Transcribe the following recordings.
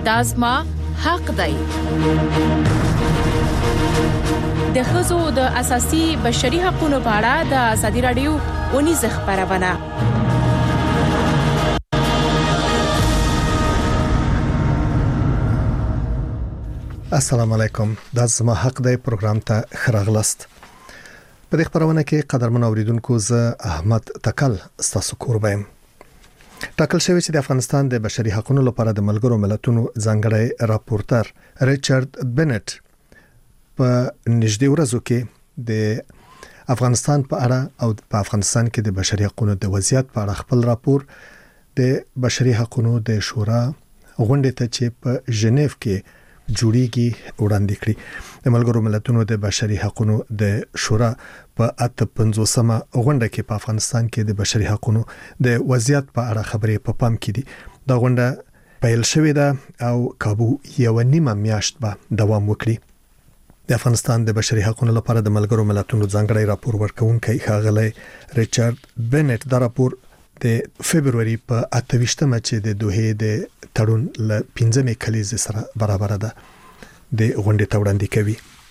دا زما حق دی. د ښځو د اساسي بشري حقوقو په اړه د ازادي رادیو ونیزه خبرونه. السلام علیکم. دا زما حق دی پروګرام ته خراغلست. په دې خبرونه کې قدرمن اوریدونکو زه احمد تکل ستاسو کوربم. ټاکل شوی چې د افغانستان د بشري حقوقو لپاره د ملګرو ملتونو ځانګړی راپورټر ریچارډ بنټ په نږدې ورځو کې د افغانستان په اړه او په افغانستان کې د بشري حقوقو د وضعیت په اړه خپل راپور د بشري حقوقو د شورا غونډې ته چې په ژنیف کې جوړیږي وړاندې کړی. د ملګرو ملتونو د بشري حقوقو د شورا په 85مه غونډه کې په افغانستان کې د بشري حقوقو د وضعیت په اړه خبرې په پام کې دي. دا غونډه پیل شوې ده او کابو یو نیمه میاشت به دوام وکړي. د افغانستان د بشري حقوقو لپاره د ملګرو ملتونو ځانګړی راپور ورکونکي ښاغلی ریچارډ بنټ دا راپور د فبرवरी په 28مه چې د دوحې د تړون ل 15مې کلیزې سره برابر ده د غونډې ته وړاندې کوي.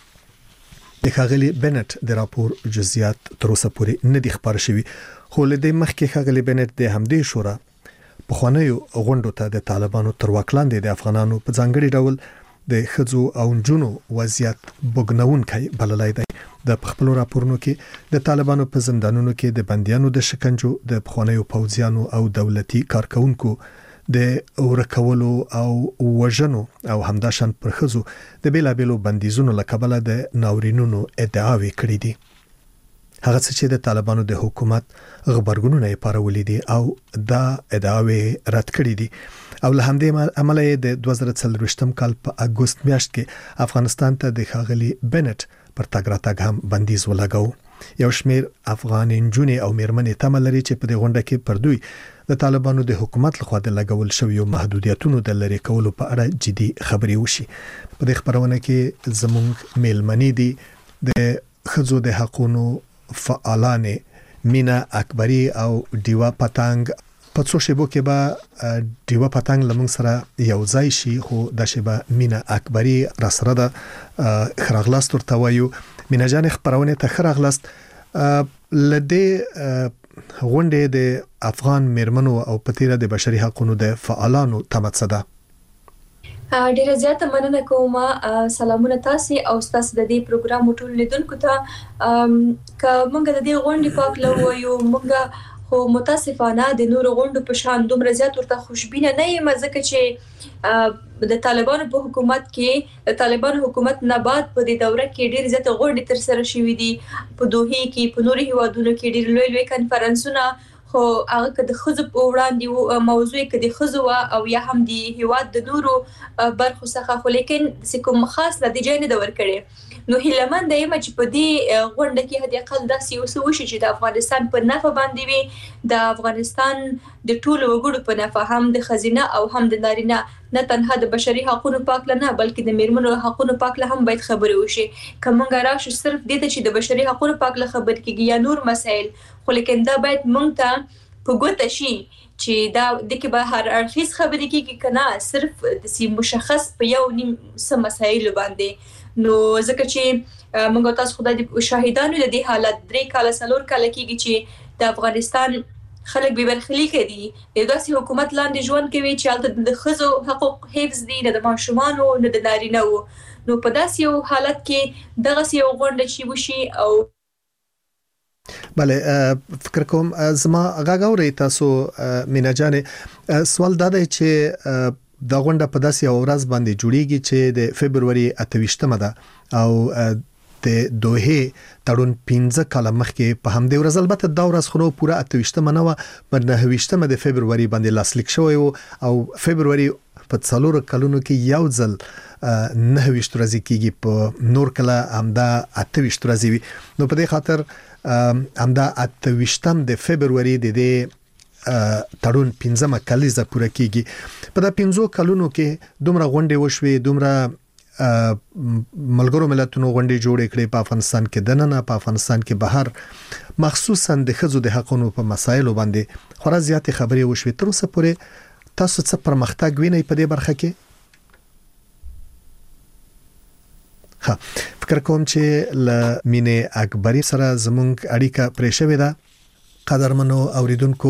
د ښاغلی بنټ د راپور جزئیات تر اوسه پورې نه دي خبر شوي، خو له دې مخکې ښاغلی بنټ د همدې شورا په خوانیو غونډو ته د طالبانو تر واک لاندې د افغانانو په ځانګړي ډول د ښځو او نجونو وضعیت بوګنونکی بللای دی. د خپل راپورونو کې د طالبانو په زندانونو کې د بنديانو د شکنجو، د پخوانیو پوځیانو او دولتي کارکونکو د ورکولو او وژنو او همداشان پر ښځو د بیلابیلو بندیزونو لکبله د ناورینونو ادعاوې کړې دي. هغه څه چې د طالبانو د حکومت غبرګونونه یې پارولې دي او دا ادعاوې رد کړې دي. او له همدې عمله د 2024 کال په اگست میاشت کې افغانستان ته د ښاغلی بنټ پر تګ راتګ هم بندیز ولګاو. یو شمیر افغان نجونې او میرمنې تمه لري چې په دې غونډه کې پر دوی د طالبانو د حکومت لخوا د لګول شویو محدودیتونو د لری کولو په اړه جدي خبرې وشي. په دې خبرونه کې زموږ میلمنې دي د ښځو د حقوقو فعالانه مینا اکبری او دیوا پتنګ. په څو شیبو کې به دیوا پتنګ لمن سره یو ځای شي، خو د شیبه مینا اکبری را سره د خراغلاست ورته وایو. مینا جان خبرونه ته خراغلاست. لدې غونډې د افغان میرمنو او پتیره د بشري حقوقو د فعالانو تمڅده. ډیره زیاته مننه کوم. سلامونه تاسو او تاسو د دې پروګرام ټول لیدونکو ته. که موږ د دې غونډې پاک لویو موږ خو متاسفانه د نور غونډو په شان دومره زیات ورته خوشبینه نه یم، ځکه چې د طالبانو په حکومت کې د طالبانو حکومت نه بعد په دې دوره کې ډیر زیات غونډې تر سره شوې دي. په دوحې کې په نورو هیوادونو کې ډیر لوی کنفرانسونه، خو هغه د خزو په وړاندې موضوع کې د خزو او یا هم د هیواد د نورو برخو څخه، خو لیکن کوم خاص نتیجه نه دا ورکړي. نو هیلمن دایم چې په دې غونډه کې هدي اقل داسې وسوي چې د افغانستان په نفع باندې وي، د افغانستان د ټولو وګړو په نفع، هم د خزینه او هم د نارینه، نه تنها د بشري حقوقو پاک نه بلکې د میرمنو حقوقو پاک له هم باید خبرې وشي. کومه راشه صرف دې ته چې د بشري حقوقو پاک له خبر کېږي یا نور مسائل، خو لیکن دا باید مونږ ته په ګوته شي چې دا د کې به هر اړخیز خبرې کېږي کنه صرف د مشخص په یو نیم سم مسایل باندې. نو ځکه چې موږ تاسو خدای دې شاهدانو د دې حالت 3 کال 4 کال کېږي چې د افغانستان خلک به برخلیک دي د داسې حکومت لاندې ژوند کوي چې البته د ښځو حقوق حفظ دي، نه د ماشومانو نه د نارینه وو. نو په داسې یو حالت کې دغه یو غونډه چې وشي او بله فکر کوم زما غاغوري تاسو مینا جان سوال دا دی چې دا غونډه په داسې ورځ باندې جوړیږي چې د فبرवरी 28مه ده او د دوحې تړون 15 کال مخکې په همدې ورځ، البته دا ورځ خو پوره 28مه نه و، په 29مه د فبرवरी باندې لاسلیک شوی او فبرवरी په 4 کلونو کې یو ځل 29 ورځې کېږي، په نور کله همدا 28 ورځې وي. نو په دې خاطر همدا 28 د فبرवरी د دې تړون 15مه کلیزه پوره کېږي. په دا 15 کلونو کې دومره غونډې وشوي، دومره ملګرو ملتونو غونډې جوړې کړې په افغانستان کې دننه، په افغانستان کې بهر، مخصوصا د ښځو د حقوقو په مسایلو باندې خورا زیاتې خبرې وشوي. تر اوسه پورې تاسو څه پرمختګ وینئ په دې برخه کې؟ فکر کوم چې ل مینې اکبری سره زمونږ اړیکه پرې شوې ده. قدرمنو اوریدونکو،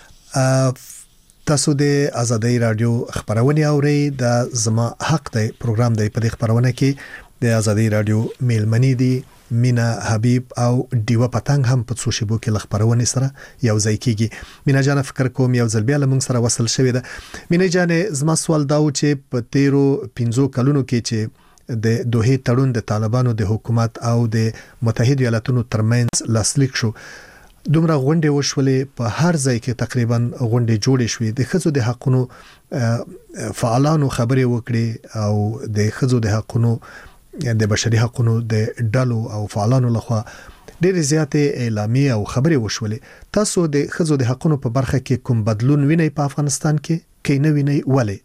تاسو د آزادۍ رادیو خبرونه اورئ. د زما حق دی پروګرام دی. په دې خبرونه کې د آزادۍ رادیو میلمنې دي مینا حبیب او دیوا پتنګ هم په څو شیبو کې خبرونه سره یو ځای کیږي. مینا جان، فکر کوم یو ځل بیا لمون سره وصل شوې ده. مینا جان، زما سوال دا و چې په 13-15 کلونو کې چې د دوه تړون د طالبانو د حکومت او د متحده ایالاتونو ترمنځ لاسلیک شو، دومره غونډې وشولې، په هر ځای کې تقریبا غونډې جوړې شوې، د ښځو د حقونو فعالانو خبرې وکړي او د ښځو د حقونو د بشري حقونو د ډلو او فعالانو لخوا ډېر زیاتې اعلامیې او خبرې وشولې. تاسو د ښځو د حقونو په برخه کې کوم بدلون وینئ په افغانستان کې؟ کې نه وینئ ولې؟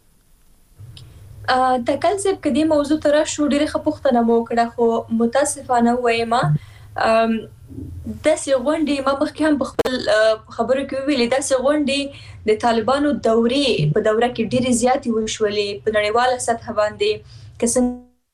تکل صاحب کدي موضوع تر شو ډېر خپوختنه مو کړه، خو متاسفانه وایم د سې غونډې ما مخکې هم په خپل خبرو کې ویلې، د سې غونډې د طالبانو دورې په دوره کې ډېر زیاتې وشولې په نړیواله سطح باندې. کسن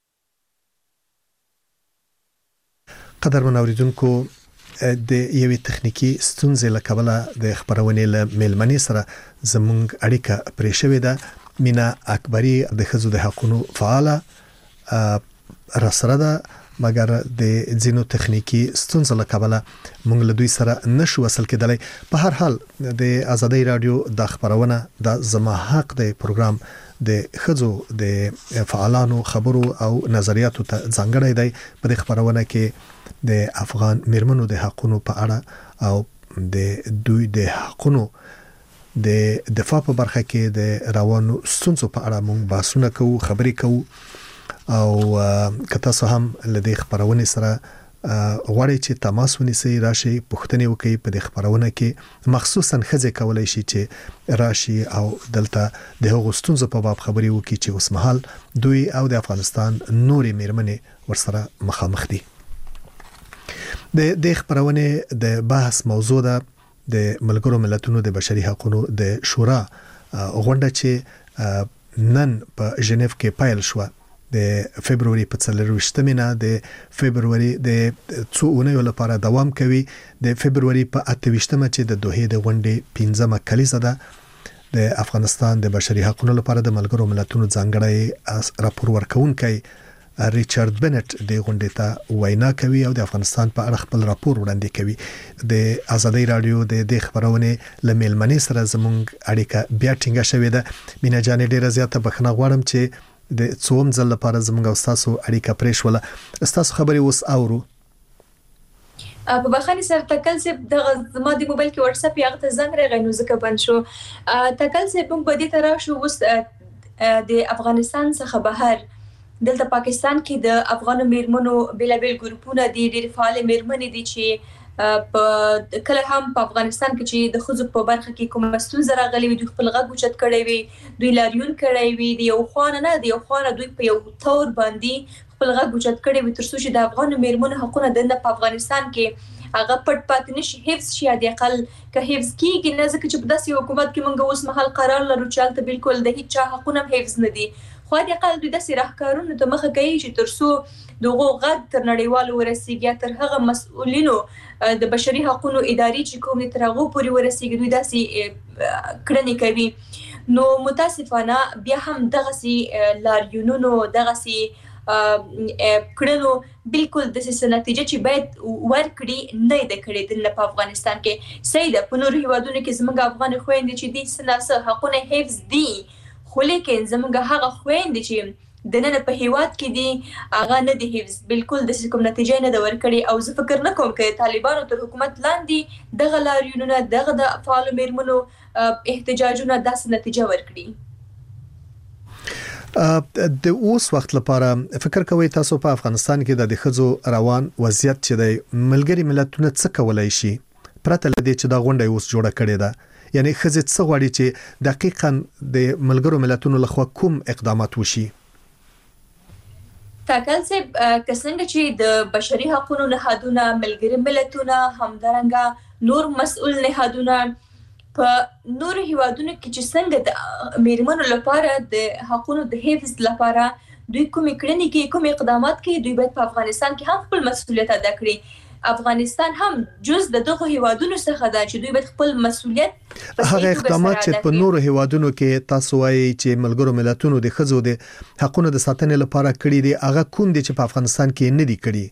قدرمن اوریدونکو، د یوې تخنیکی ستونزې له کبله د خبرونې له میلمنې سره زموږ اړیکه پرې شوې ده. مینا اکبری د ښځو د حقونو فعاله راسره ده، مګر د ځینو تخنیکی ستونزو له کبله موږ له دوی سره نشو وصل کېدلی. په هر حال د آزادۍ رادیو د خبرونه د زما حق د پروګرام د ښځو د فعالانو خبرو او نظریاتو ته ځانګړی دی. په دې خبرونه کې د افغان میرمنو د حقونو په اړه او د دوی د حقونو د دفاع په برخه کې د روانو ستونزو په اړه موږ بحثونه کوو، خبرې کوو او که تاسو هم له دې خبرونې سره غواړئ چې تماس ونیسئ، راشي پوښتنې وکړئ. په دې خبرونه کې مخصوصا ښځې کولی شي چې راشي او دلته د هغو ستونزو په باب خبرې وکړي چې اوس مهال دوی او د افغانستان نورې میرمنې ورسره مخامخ دي. د دې خبرونه د بحث موضوع ده د ملګرو ملتونو د بشري حقوقو د شورا غونډه چې نن په ژنیف کې پیل شو د فبرवरी په 24 نه د فبرवरी د څو اونیو لپاره دوام کوي. د فبرवरी په 28 چې د دوه د غونډې 15مه کلیزه ده د افغانستان د بشري حقوقو لپاره د ملګرو ملتونو ځانګړی راپور ورکونکي ریچارډ بنټ د غونډې ته وینا کوي او د افغانستان په اړه خپل راپور وړاندې کوي. د آزادۍ رادیو د خبرونه لمیلمنې سره زموږ اړیکه بیا ټینګه شوې ده. مینا جان، ډیره زیاته بخښنه غواړم چې د څوم ځل لپاره زموږ او تاسو اړیکه پرې شوله. تاسو خبرې اوس اورو. په بخښنې سره تکل صاحب د زما د موبایل کې واتس اپ یغه ته زنګ راغی نو ځکه بند شو. تکل صاحب په دې طرح شو اوس د افغانستان څخه بهر دلته پاکستان کې د افغان میرمنو بیلابل ګروپونه دي، ډېر فعال میرمنې دي چې په کله هم په افغانستان کې چې د ښځو په برخه کې کوم ستونزه راغلي وي دوی خپل غږ اوچت کړی وي، دوی لاریون کړی وي، د یو خوانه نه د یو خوانه دوی په یو تور باندې خپل غږ اوچت کړی وي تر څو چې د افغان میرمنو حقونه د په افغانستان کې هغه پټ پاتې نشي، حفظ شي. د اقل که حفظ کیږي نه، ځکه چې په داسې حکومت کې موږ اوس مهال قرار لرو چې هلته بالکل د هیڅ چا حقونه حفظ نه دي، خو د اقل دوی داسې راهکارونو ته مخه کوي چې تر څو دغه غږ تر نړیوالو ورسیږي، تر هغه مسؤلینو د بشري حقوقو ادارې چې کوم تر هغه پورې ورسیږي دوی داسې کړنې کوي. نو متاسفانه بیا هم دغه سي لاریونونو دغه سي کړنو بالکل د څه نتیجه چې باید ورکړي نه د کړي د په افغانستان کې سیده په نور هیوادونو کې زموږ افغان خويندې چې دي سناسه حقونه حفظ دي، خو لیکن زموږ هغه خويندې چې د نن په هیواد کې دي هغه نه دي حفظ، بالکل د کوم نتیجه نه د ورکړي. او زه فکر نه کوم چې طالبانو تر حکومت لاندې دغه لاریونونه دغه د فعال میرمنو احتجاجونه داسې نتیجه ورکړي. د اوس وخت لپاره فکر کوي تاسو په افغانستان کې د ښځو روان وضعیت چې د ملګری ملتونو څه کولای شي پرته لدې چې دا غونډه اوس جوړه کړې ده؟ یعنی ښځې څه غواړي چې دقیقاً د ملګرو ملتونو لخوا کوم اقدامات وشي؟ تاکل صاحب که څنګه چې د بشري حقوقو نهادونه، ملګري ملتونه، همدارنګه نور مسؤل نهادونه په نور هیوادونو کې چې څنګه د میرمنو لپاره د حقوقو د حفظ لپاره دوی کومې کړنې کوي کوم اقدامات کوي دوی باید په افغانستان کې هم خپل مسؤلیت ادا کړي افغانستان هم جز د دغه هیوادونو څخه دا چې دوی باید خپل مسؤلیت هغه اقدامات چې په نورو هیوادونو کې تاسو وایي چې ملګرو ملتونو د ښځو د حقوقو د ساتنې لپاره کړی دي هغه کوم دي چې په افغانستان کې نه دي کړی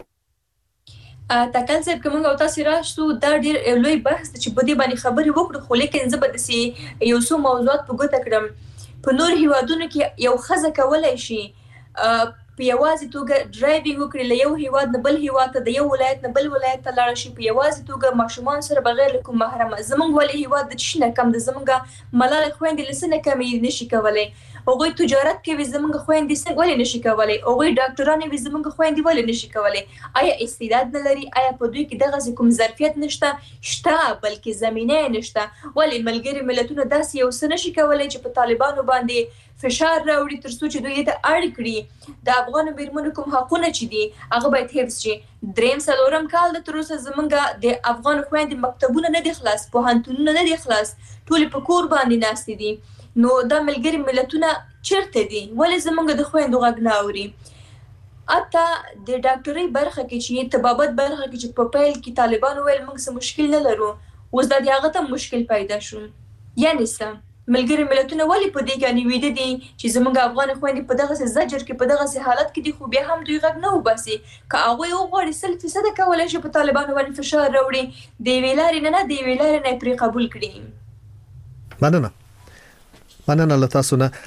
تاکل صاحب کومه او تاسو راشتو دا ډیر لوی بحث چې په دې باندې خبرې وکړو خو لیکن زه به د یو څو موضوعات په ګوته کړم په نور هیوادونو کې یو ښځه کولای شي په یوازې توګه ډرایوینګ وکړي له یو هیواد نه بل هیواد ته د یو ولایت نه بل ولایت ته لاړ شي په یوازې توګه ماشومان سره بغیر له کوم محرمه زمونږ ولې هیواد د چشنه کم د زمونږ ملال خويندې لسنه کمې نشي کولای هغوی تجارت کوي زمونږ خويندې څنګه ولې نشي کولای هغوی ډاکټرانو وي زمونږ خويندې ولې نشي کولای آیا استعداد نه لري آیا په دوی کې دغه کوم ظرفیت نشته بلکې زمينه نشته ولې ملګری ملتونه داسې یو څه نشي کولای چې په طالبانو باندې فشار راوړي ترڅو چې دوی ته اړ کړي د افغان میرمنو کوم حقونه چې دي هغه باید حفظ شي دریم څلورم کال د تر اوسه زمونږ د افغان خويندې مکتبونه نه دي خلاص پوهنتونونه نه دي خلاص ټول په کور باندې ناست دي نو دا ملګری ملتونه چیرته دي ولې زمونږ د خويندو غږ نه اوري اته د ډاکټرۍ برخه کې چې طبابت برخه کې چې په پیل کې طالبانو ویل موږ څه مشکل نه لرو اوس د هغه ته مشکل پیدا شو یعنی څه ملګری ملتونه ولې په دې کې نیویده دي چې زموږ افغان خويندې په دغه زجر کې په دغه حالت کې دي خو بیا هم دوی غږ نه وباسي که هغه یو غوړي 100% کولای شي په طالبانو باندې فشار راوړي د ویلاري نه د ویلاري نه پری قبول کړي مننه لتاسو نه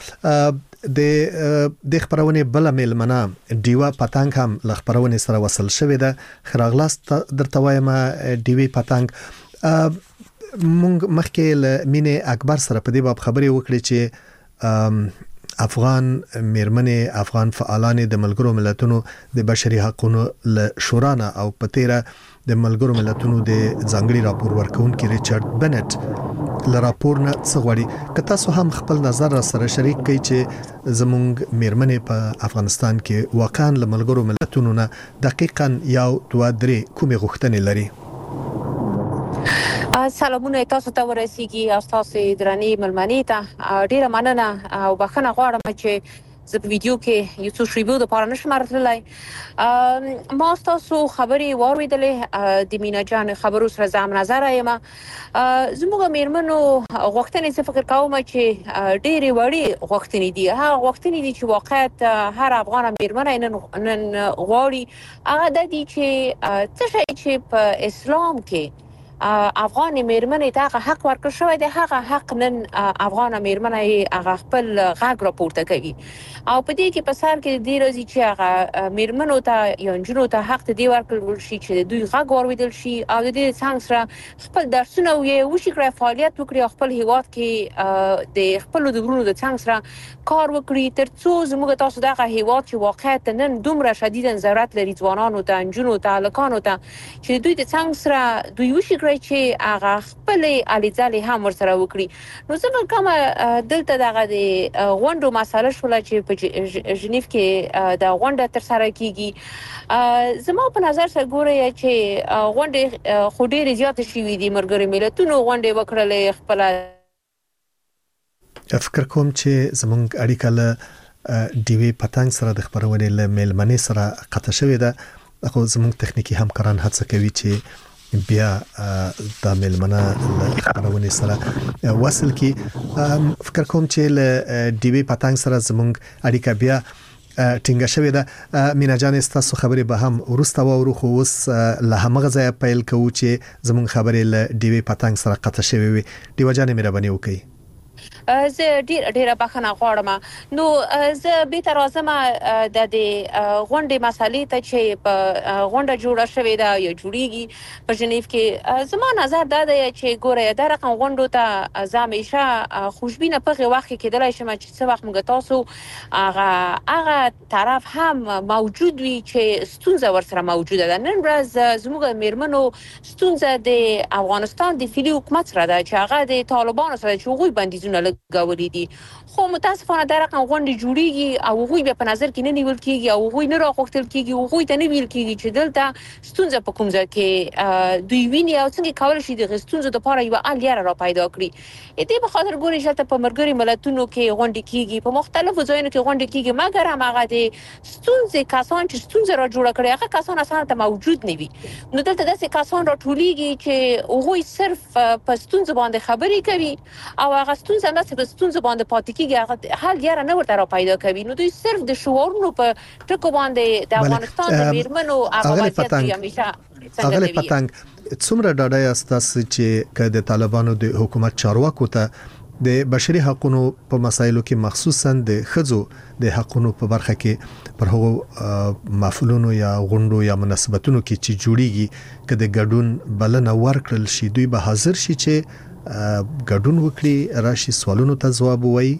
د خبرونه بل ملمنه دیوا پتنګ هم ل خبرونه سره وصل شوې ده خراغلاست درته وایم دیوی پتنګ مونږ مخکې له مینه اکبر سره په دې باب خبرې وکړې چې افغان میرمنې افغان فعالان د ملګرو ملتونو د بشري حقوقو له شورا او په تیره د ملګرو ملتونو د ځانګړي راپور ورکونکي ریچارډ بنټ له راپور نه څه غواړي که تاسو هم خپل نظر سره شریک کړئ چې زموږ میرمنې په افغانستان کې واقعا له ملګرو ملتونو نه دقیقاً یو دوه درې کومې غوښتنې لري سلامونه تاسو ته ورسیږي تاسو درنې ملمنې ته ډیره مننه او بخښنه غواړم چې زه په ویډیو کې یو څه شیبو د پاره نشم راتللی ما تاسو خبرې واوریدلې د مینا جان خبرو سره زم نظر یم زموږ میرمنو غوښتنې څه فکر کوم چې ډېری وړي غوښتنې دي هغه غوښتنې دي چې واقعیت هر افغان میرمن نن غواړي هغه د دې چې څه شي چې په اسلام کې افغان میرمنې ته حق ورکړ شوی دی هغه حق نن افغان میرمنې هغه خپل غږ راپورته کوي او په دې کې په سر کې د روزي چې هغه میرمنو ته یا نجونو ته حق دی ورکړل شي چې دوی غږ واوریدل شي او د دې څنګه سره خپل درسونه وشي کړی فعالیت وکړي خپل هیواد کې د خپل د ورونو د څنګه سره کار وکړي ترڅو زموږ تاسو دغه هیواد چې واقعیت نن دومره شدید ضرورت لري ځوانانو ته نجونو ته هلکانو ته چې دوی د څنګه سره دوی وشي چې هغه خپل الیځالي هم ورسره وکړي نو زه کوم دلته دغه د غونډو مسله شول چې په ژنیف کې د غونډه تر سره کیږي زما په نظر سره ګوري چې غونډه خو ډېر زیات شي دي ملګري ملتونو غونډه وکړلې خپل فکر کوم چې زمونږ اړیکه له دیوی پتنګ سره د خبرونې له میلمنې سره قطع شوې ده خو زمونږ تخنیکی همکاران هڅه کوي چې بیا د میلمنه خبرونه سره وصل کی فکر کوم چې له دیوی پتنګ سره زمونږ اړیکه بیا ټینګه شوې ده مینا جان تاسو خبرې به هم ورسته وورو خو اوس له همغه ځای پیل کوو چې زمونږ خبرې له دیوی پتنګ سره قطع شوې وي دیو جان مهرباني وکړئ زه ډیره بخښنه غواړم نو زه به تر اوسه د غونډې مسالې ته چې په غونډه جوړه شوې ده یا جوړیږي په ژنیف کې زما نظر دا دی چې ګوره دا رقم غونډو ته زمیشه خوشبینه په وخت کې کېدلای شي چې څه وخت موږ تاسو هغه طرف هم موجود وي چې ستونزه ورسره موجوده ده نن ورځ زموږ میرمنو ستونزه د افغانستان د فعلی حکومت سره ده چې هغه د طالبانو سره چې هغوی بندیزونه لګولې دي. خو متاسفانه دا رقم غونډې جوړیږي او هغوی بیا په نظر کې نه نیول کیږي او هغوی نه راغوښتل کیږي، هغوی ته نه ویل کیږي چې دلته ستونزه په کوم ځای کې دوی ویني او څنګه کولی شي د ستونزو لپاره یوه حل لاره را پیدا کړي. دې په خاطر ګورې چې هلته په ملګري ملتونو کې غونډې کیږي، په مختلفو ځایونو کې غونډې کیږي، مګر هم هغه د ستونزې کسان چې ستونزه را جوړه کړې هغه کسان اصلا ته موجود نه وي. نو دلته داسې کسان راټولیږي چې هغوی صرف په ستونزو باندې خبرې کوي او هغه ستونزه همداسې په ستونزو باندې پاتې کیږي، هغه حل لاره نه ورته را پیدا کوي. نو دوی صرف د شعارونو په ټکو باندې د افغانستان د میرمنو هغه وضعیت دوی همیشه څنګه اغلی پتنګ څومره ډاډه یاست چې که د طالبانو د حکومت چارواکو ته د بشري حقوقو په مسایلو کې مخصوصا د ښځو د حقوقو په برخه کې پر هغو محفلونو یا غونډو یا مناسبتونو کې چې جوړیږي که د ګډون بلنه ورکړل شي دوی به حاضر شي چې ګډون وکړي، راشي سوالونو ته ځواب ووایي؟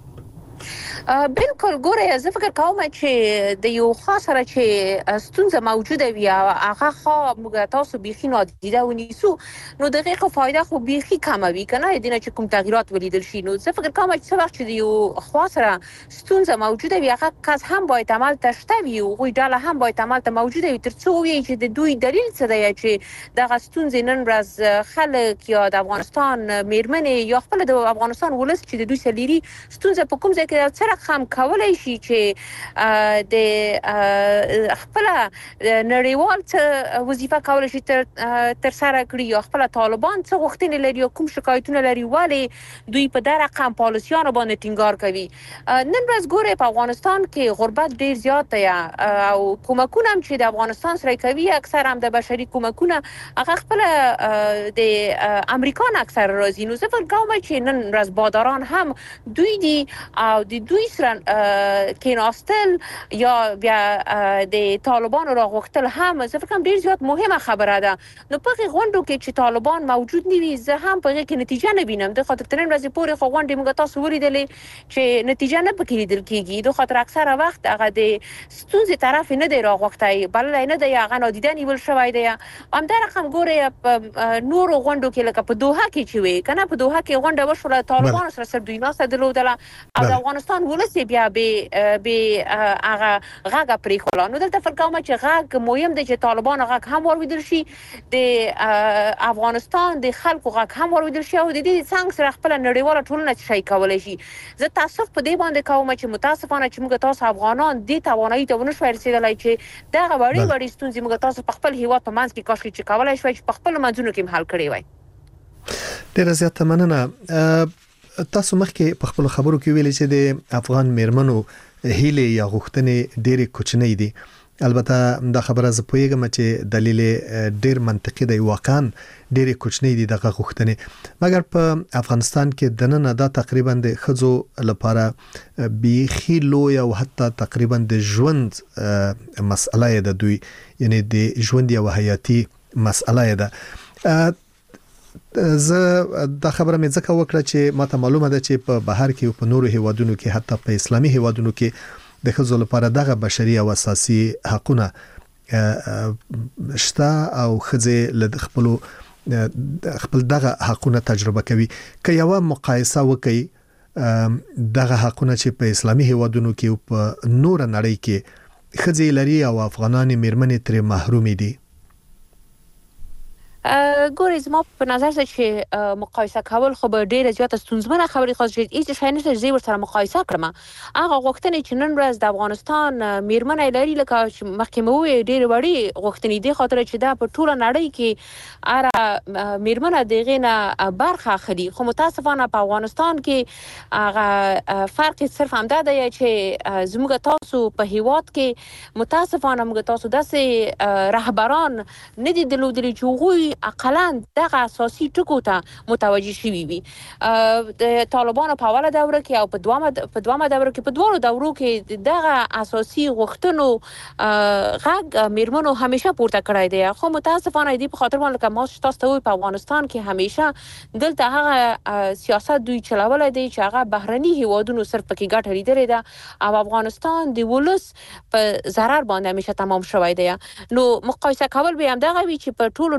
بالکل ګوره زه فکر کوم چې د یو خاص سره چې ستونزه موجوده وي هغه خو موږ تاسو بيخي نادیده ونیسو نو دغه فایده خو بيخي کم وي کنه دینه چې کوم تغیرات ولیدل شي. نو زه فکر کوم چې څه وخت چې یو خاص سره ستونزه موجوده وي هغه کس هم باید عمل تشته وي او غوي ډاله هم باید عمل ته موجوده وي ترڅو وي چې د دوی دلیل څه دی چې دغه ستونزې نن ورځ خلک یا د افغانستان میرمنې یا خپل د افغانستان ولس چې د دوی سلیري ستونزه په کوم ځای کې سره هم کولای شي چې د خپل نړیوال وظیفه کولای شي تر سره کړی یا خپل طالبان څه غوښتنې لري او کوم شکایتونه لري ولی دوی په دغه رقم پالیسیانو باندې ټینګار کوي. نن ورځ ګوره په افغانستان کې غربت ډیر زیات دی او کومکونه چې د افغانستان سره کوي اکثر هم د بشري کومکونه هغه خپل د امریکا نه اکثر راځي. نو زه فکر کوم چې نن ورځ باداران هم دوی دي او د دوی سره کېناستل یا بیا د طالبانو راغوښتل هم زه فکر کوم ډیر زیات مهمه خبره ده. نو په غونډو کې چې طالبان موجود نه وي زه هم په کې نتیجه نه وینم. د خاطر ترن ورځې پورې خو غونډې موږ تاسو ولیدلې چې نتیجه نه پکې لیدل کیږي. د خاطر اکثره وخت هغه د ستونزې طرف نه دی راغوښتای بلل نه دی هغه نادیده نیول شوی دی. هم دا رقم ګوره نور غونډو کې لکه په دوحه کې چې وي کنه په دوحه کې غونډه وشوله طالبان سره سر دوی ناسه درلودله او د افغانستان ولس بیا به هغه غاګه پرې خلا. نو دلته فکر کوم چې غاګ مهم دی چې طالبان غاګ هم ورودل شي د افغانستان د خلکو غاګ هم ورودل شي او د دې څنګه سره خپل نړیواله ټولنه شي کولای شي. زه تاسف په دې باندې کوم چې متاسفانه چې موږ تاسو افغانان د توانایي ته ونه شو رسیدلای چې دا غوړي وړي ستونزې موږ تاسو په خپل هیواد په منځ کې کاش چې کولای شو چې په خپل منځونو کې حل کړی وای. ډیر زیات مننه. تاسو مخکې په خپل خبرو کې ویلي چې د افغان میرمنو هیله یا غوښتنې ډېرې کوچنۍ دي. البته دا خبره زه پوهیږم چې دلیل ډېر منطقي دی واقعا ډېرې کوچنۍ دي دغه غوښتنې مګر په افغانستان کې د نن دا تقریبا د ښځو لپاره بیخي لوی او حتی تقریبا د ژوند مسئله ده دوی یعنی د ژوند یو حیاتي مسئله ده. زه دا خبره مې ځکه وکړه چې ماته معلومه ده چې په بهر کې او په نورو هیوادونو کې حتی په اسلامي هیوادونو کې د ښځو لپاره دغه بشري او اساسي حقوقونه شته او ښځې له خپل دغه حقوقونه تجربه کوي. که یو مقایسه وکړي دغه حقوقونه چې په اسلامي هیوادونو کې او په نور نړۍ کې ښځې لري او افغانان میرمنې ترې محروم دي. ګورې زما په نظر چې مقایسه کول خو به ډیره زیاته ستونزمنه خبرې خاص شي هیڅ شی نشته چې ورسره مقایسه کړم. هغه غوښتنې چې نن ورځ د افغانستان میرمنې لري لکه مخکې مو وی ډیره وړي غوښتنې دي خاطر چې دا په ټوله نړۍ کې اره میرمنې دغه نه برخه اخلي. خو متاسفانه په افغانستان کې هغه فرق صرف همدا دی چې زموږ تاسو په هیواد کې متاسفانه موږ تاسو داسې رهبران نه دي درلودلي چې هغوی اقلا دغه اساسي ټکو ته متوجه شوي وي. د طالبانو په اوله دوره کې او په دوامه دوره کې په دوه دورو کې دغه اساسي غوښتنو غږ میرمنو همیشه پورته کړی دی. خو متاسفانه دې په خاطر باندې که تاسو ته په افغانستان کې همیشه دلته هغه سیاست دوی چلولای دی چې هغه بهرني هیوادونو صرف پکې ګټه لیدلې ده او افغانستان د ولس په ضرر باندې همیشه تمام شوی دی. نو مقایسه کول به هم دغه وی چې په ټولو نورو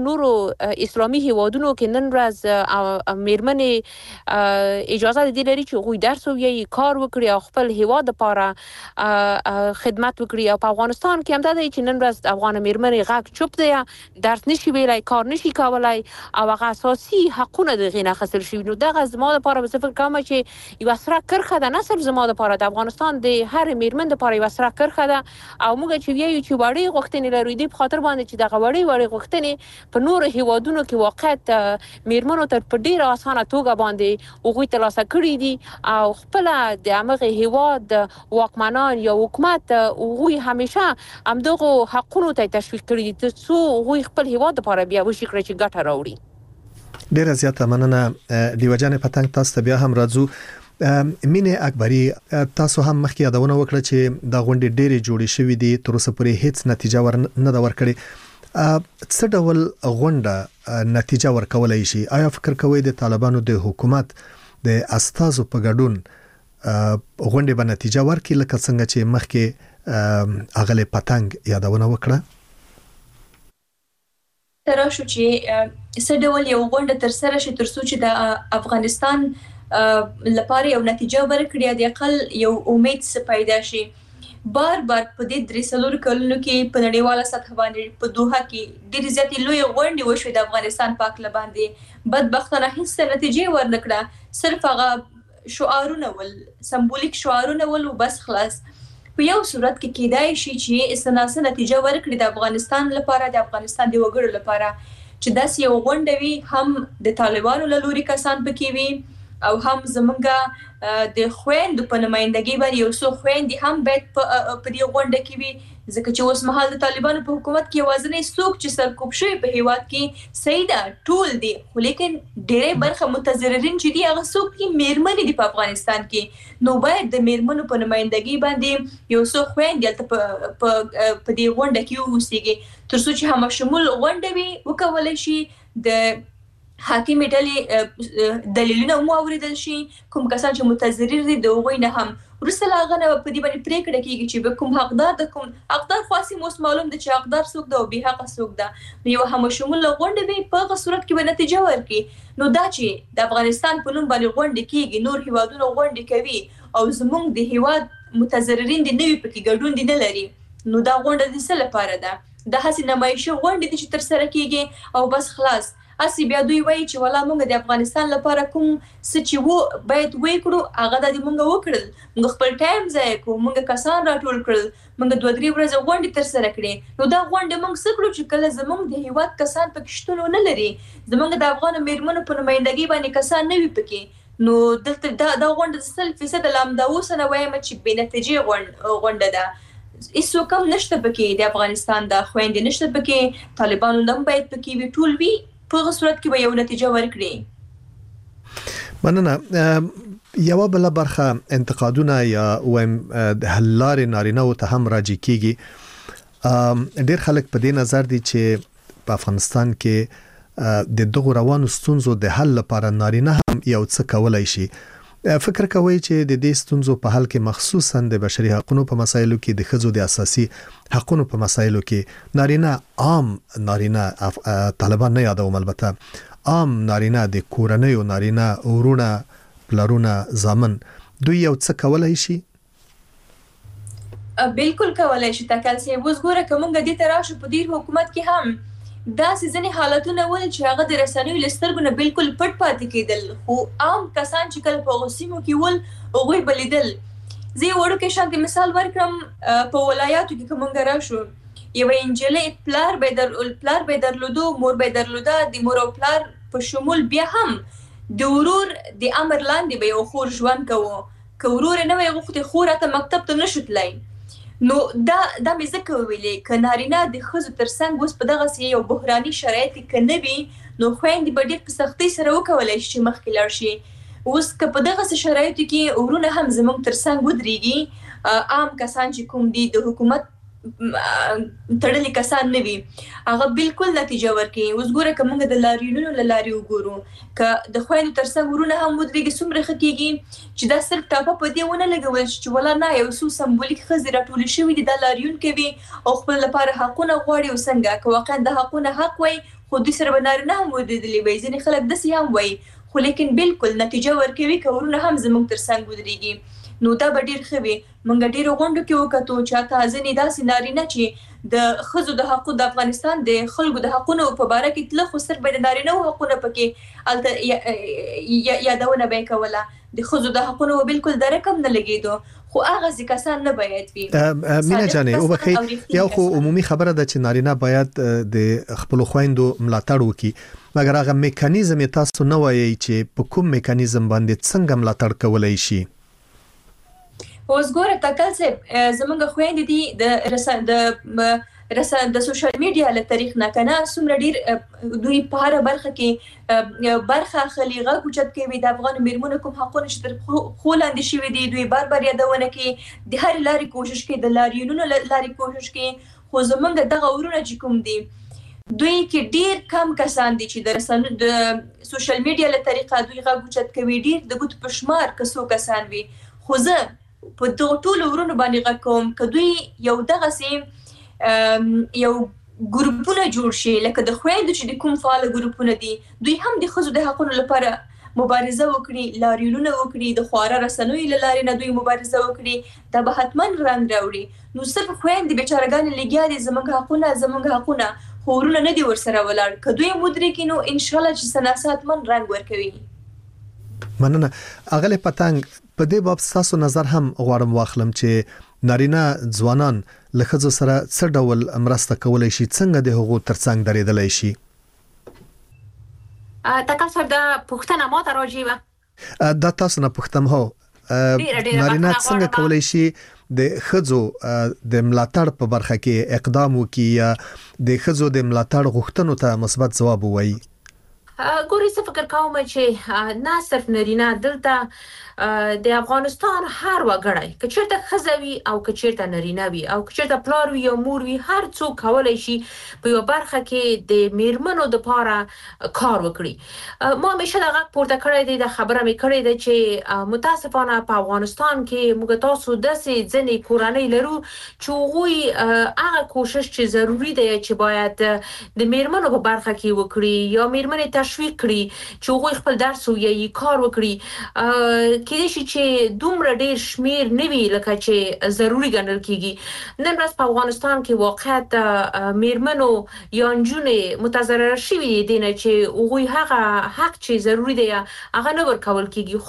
اسلامي هیوادونو کې نن ورځ میرمنې اجازه دي لري چې غوي درس وي کار وکړي او خپل هیواد لپاره خدمت وکړي او په افغانستان کې هم دا دی چې نن ورځ افغان میرمنې غاک چوپ دی درس نشي ویلای کار نشي کولای او هغه اساسي حقونه د غینه خسر شي نو دغه زما لپاره به فکر کوم چې یو سره کرخه ده نه صرف زما لپاره د افغانستان د هر میرمن لپاره یو سره کرخه ده او موږ چې ویو چې وړي غوښتنې لرو دي په خاطر باندې چې دغه وړي غوښتنې په نور هیوادونو کې واقعیت میرمنو ته په ډیره اسانه توګه باندې هغوی ترلاسه کړي دي او خپل د هغه هیواد واکمنان یا حکومت هغوی همیشه همدغه حقونو ته تشویق کړي دي ترڅو هغوی خپل هیواد لپاره بیا وشي کړي چې ګټه راوړي. ډیره زیاته مننه دیوجان پتنګ تاسو بیا هم راځو. مینه اکبری تاسو هم مخکې یادونه وکړه چې د غونډې ډېرې جوړې شوې دي تر اوسه پورې هیڅ نتیجه نه دا ورکړي څه ډول غونډه نتیجه ورکولای شي آیا فکر کوئ د طالبانو د حکومت د استازو په ګډون غونډه به نتیجه ورکړي لکه څنګه چې مخکې اغله پتنګ یادونه وکړه ترشو چې څه ډول یو غونډه تر سره شي ترڅو چې د افغانستان لپاره یو نتیجه ورکړي د اقل یو امید پیدا شي بار په دې درې څلور کلونو کې په نړیواله سطح باندې په دوحه کې ډېرې زیاتې لوی غونډې وشوې د افغانستان په اړه باندې بدبختانه هیڅ نتیجه ورنکړه صرف هغه شعارونه ول سمبولیک شعارونه ول او بس خلاص په یو صورت کې کېدای شي چې استناسه نتیجه ورکړي د افغانستان لپاره د افغانستان د وګړو لپاره چې داسې یو غونډه وي هم د طالبانو له لوري کسان پکې وي او هم زمونږ د خويندو په نمائندګۍ باندې یو څو خويندې هم باید په دې غونډه کې وي ځکه چې اوس مهال د طالبانو په حکومت کې وازنې څوک چې سرکوب شوی په هیواد کې سیدا ټول دي خو لیکن ډېرې برخه متضررین چې دي هغه څوک دي میرمنې دي په افغانستان کې نو باید د میرمنو په نمائندګۍ باندې یو څو خويندې په دې غونډه کې اوسېږي ترڅو چې هم شمول غونډه وي وکولای شي د حاکمي ډلې دلیلونه مو اوریدل شي کوم کسان چې متضرر دي د هغوی نه هم ورسره لاغنه په دې باندې پریکړه کیږي چې به کوم حقدار د کوم حقدار خاصي موس معلوم دي چې حقدار څوک دی او به حق څوک دی یو هم شمول غونډه به په هغه صورت کې به نتیجه ورکړي نو دا چې د افغانستان په نوم باندې غونډه کیږي نور هیوادونو غونډه کوي او زموږ د هیواد متضررین دي نوي پکې ګډون دي نه لري نو دا غونډه د څه لپاره ده د هڅې نمایشي غونډه دي چې تر سره کیږي او بس خلاص اسی بیا دوی وایي چې ولا موږ د افغانستان لپاره کوم څه چې وو باید وکړو هغه د موږ وکړل موږ خپل ټایم ځای کو موږ کسان راټول کړل موږ 2-3 ورځې غونډه تر سره کړې نو دا غونډه موږ څه کړو چې کله زموږ د هیواد کسان پکې شتون نه لري زموږ د افغان میرمنو په نمائندګۍ باندې کسان نه وي پکې نو دلته دا غونډه 100% لامداوس نه وایم چې بې نتیجې غونډه ده ایسو کم نشته پکې د افغانستان د خويندې نشته پکې طالبانو هم باید پکې وي ټول وي په صورت کې به یو نتیجه ورکړي مننه یو بل برخه انتقادونه یا د حلار نارینه او ته هم راځي کیږي ډیر خلک په دې نظر دي چې په افغانستان کې د دغه روانو ستونزو د حل لپاره نارینه هم یو څه کولای شي فکر کوي چې د دې ستونزو په حل کې مخصوصا د بشري حقوقو په مسایلو کې د ښځو د اساسي حقوقو په مسایلو کې نارینه عام نارینه طالبان نه یادوم البته عام نارینه د کورنۍ او نارینه ورونه پلرونه زامن دوی یو څه کولای شي بالکل کولای شي تکل سي وزګوره کومګه دي تراشو په دې حکومت کې هم دا سيزني حالتونه ول چې هغه د رسنیو لسترګونه بالکل پټ پاتې کېدل خو عام کسان چې کله په غوسیمو کې ول هغه بلیدل زه وړو کې شانتي مثال ورکړم په ولایاتو کې کومګه راشو یو انجلې پلار به درلودو مور به درلوده د مور او پلار په شمول بیا هم د ورور د امر لاندې به یو خور ژوند کوو کورور نه وي غوښتي خوراته مکتب ته نشوتلای نو دا مې ځکه ویلې ک نارینه د خزو ترڅنګ اوس په دغه سي یو بحراني شرایط کې نوي نو خويندې به ډېر په سختۍ سره وکولای شي مخکې لاړ شي اوس که په دغه شرایطو کې ورونه هم زموږ ترڅنګ ودرېږي عام کسان چې کوم دي د حکومت تړلي کسان نه وي هغه بالکل نتیجه ورکړي اوس ګوره کومه د لاریونونو لاري وګورو ک د خويندو ترڅنګ ورونه هم ودرېږي څومره خکېږي چې دا صرف ټاپه په دې ونه لګول چې ولا نه یو څو سمبولیک خزې راټول شوی دي د لاریون کوي او خپل لپاره حقونه غواړي وسنګه که واقعا د حقونه حق وي خو دوی سره به نارینه هم ودرېدلي وي. ځینې خلک داسې هم وایي، خو لیکن بالکل نتیجه ورکوي که ورونه هم زموږ تر څنګ ودرېږي. نو دا به ډېر ښه وي. موږ ډېرو غونډو کې وکتو چې حتی ځینې داسې نارینه چې د ښځو د حقو د افغانستان د خلکو د حقونو په باره کې تله، خو صرف به د نارینه‌وو حقونه پکې یادونه به یې کوله، د ښځو د حقونو بالکل د رقم نه لګېدو. خو هغسې کسان نه باید وي. مینه جانې وبخښئ، یو خو عمومي خبره ده چې نارینه باید د خپلو خویندو ملاتړ وکړي، مګر هغه میکانیزم یې تاسو نه وایي چې په کوم میکانیزم باندې څنګه ملاتړ کولی شي؟ اوس ګوره تکل صاحب، زمونږ خویندې دي د سوشل میډیا له طریق نه کنه څومره ډېر دوی په هره برخه کې برخه اخلي، غږ اوچت کوي د افغان میرمنو کوم حقونه چې تر پښو لاندې شوي دي دوی بار یادونه کوي، د هرې لارې کوشش کوي، د لاریونونو لارې کوشش کوي. خو زمونږ دغه ورونه چې کوم دي دوی کې ډېر کم کسان دي چې د سوشل میډیا له طریقه دوی غږ اوچت کوي، ډېر د ګوتو په شمار کسو کسان وي. خو زه په دغه ټولو ورونو باندې غږ کوم که دوی یو دغسې یو ګروپونه جوړ شي لکه د خویندو چې د کوم فعاله ګروپونه دي، دوی هم د ښځو د حقونو لپاره مبارزه وکړي، لاریونونه وکړي، د خواره رسنیو له لارې نه دوی مبارزه وکړي، دا به حتما رنګ راوړي. نو صرف خویندې بیچارهګانې لګیا دي زموږ حقونه، خو ورونه نه دي ورسره ولاړ. که دوی ودرېږي نو انشاءالله چې سناسه حتما رنګ ورکوي. مننه. اغلی پتنګ، په دې باب تاسو نظر هم غواړم واخلم چې نارینه ځوانان له ښځو سره څه ډول مرسته کولی شي، څنګه د هغو ترڅنګ درېدلی شي؟ تکل صاحب دا پوښتنه ماته راجع وه. دا تاسو نه پوښتم. هو، نارینه څنګه کولی شي د ښځو د ملاتړ په برخه کې اقدام وکړي یا د ښځو د ملاتړ غوښتنو ته مثبت ځواب ووایي؟ ګوري څه فکر کوم چې نه صرف نارینه، دلته د افغانستان هر وګړی که چېرته ښځه وي او که چېرته نارینه وي او که چېرته پلار وي یا مور وي، هر څوک کولی شي په یوه برخه کې د میرمنو دپاره کار وکړي. ما همیشه دا غږ پورته کړی دی، دا خبره مې کړې ده چې متاسفانه په افغانستان کې موږ تاسو داسې ځینې کورنۍ لرو چې هغوی هغه کوشش چې ضروري دی چې باید د میرمنو په برخه کې وکړي یا میرمنې تشویق کړي چې هغوی خپل درس ووایي، کار وکړي، کېدای شي چې دومره ډېر شمیر نه وي لکه چې ضروري ګڼل کېږي. نن ورځ په افغانستان کې واقعیت میرمنو یا نجونې متضرره شوي دي دې نه چې هغوی هغه حق چې ضروري دی هغه نه ورکول کېږي.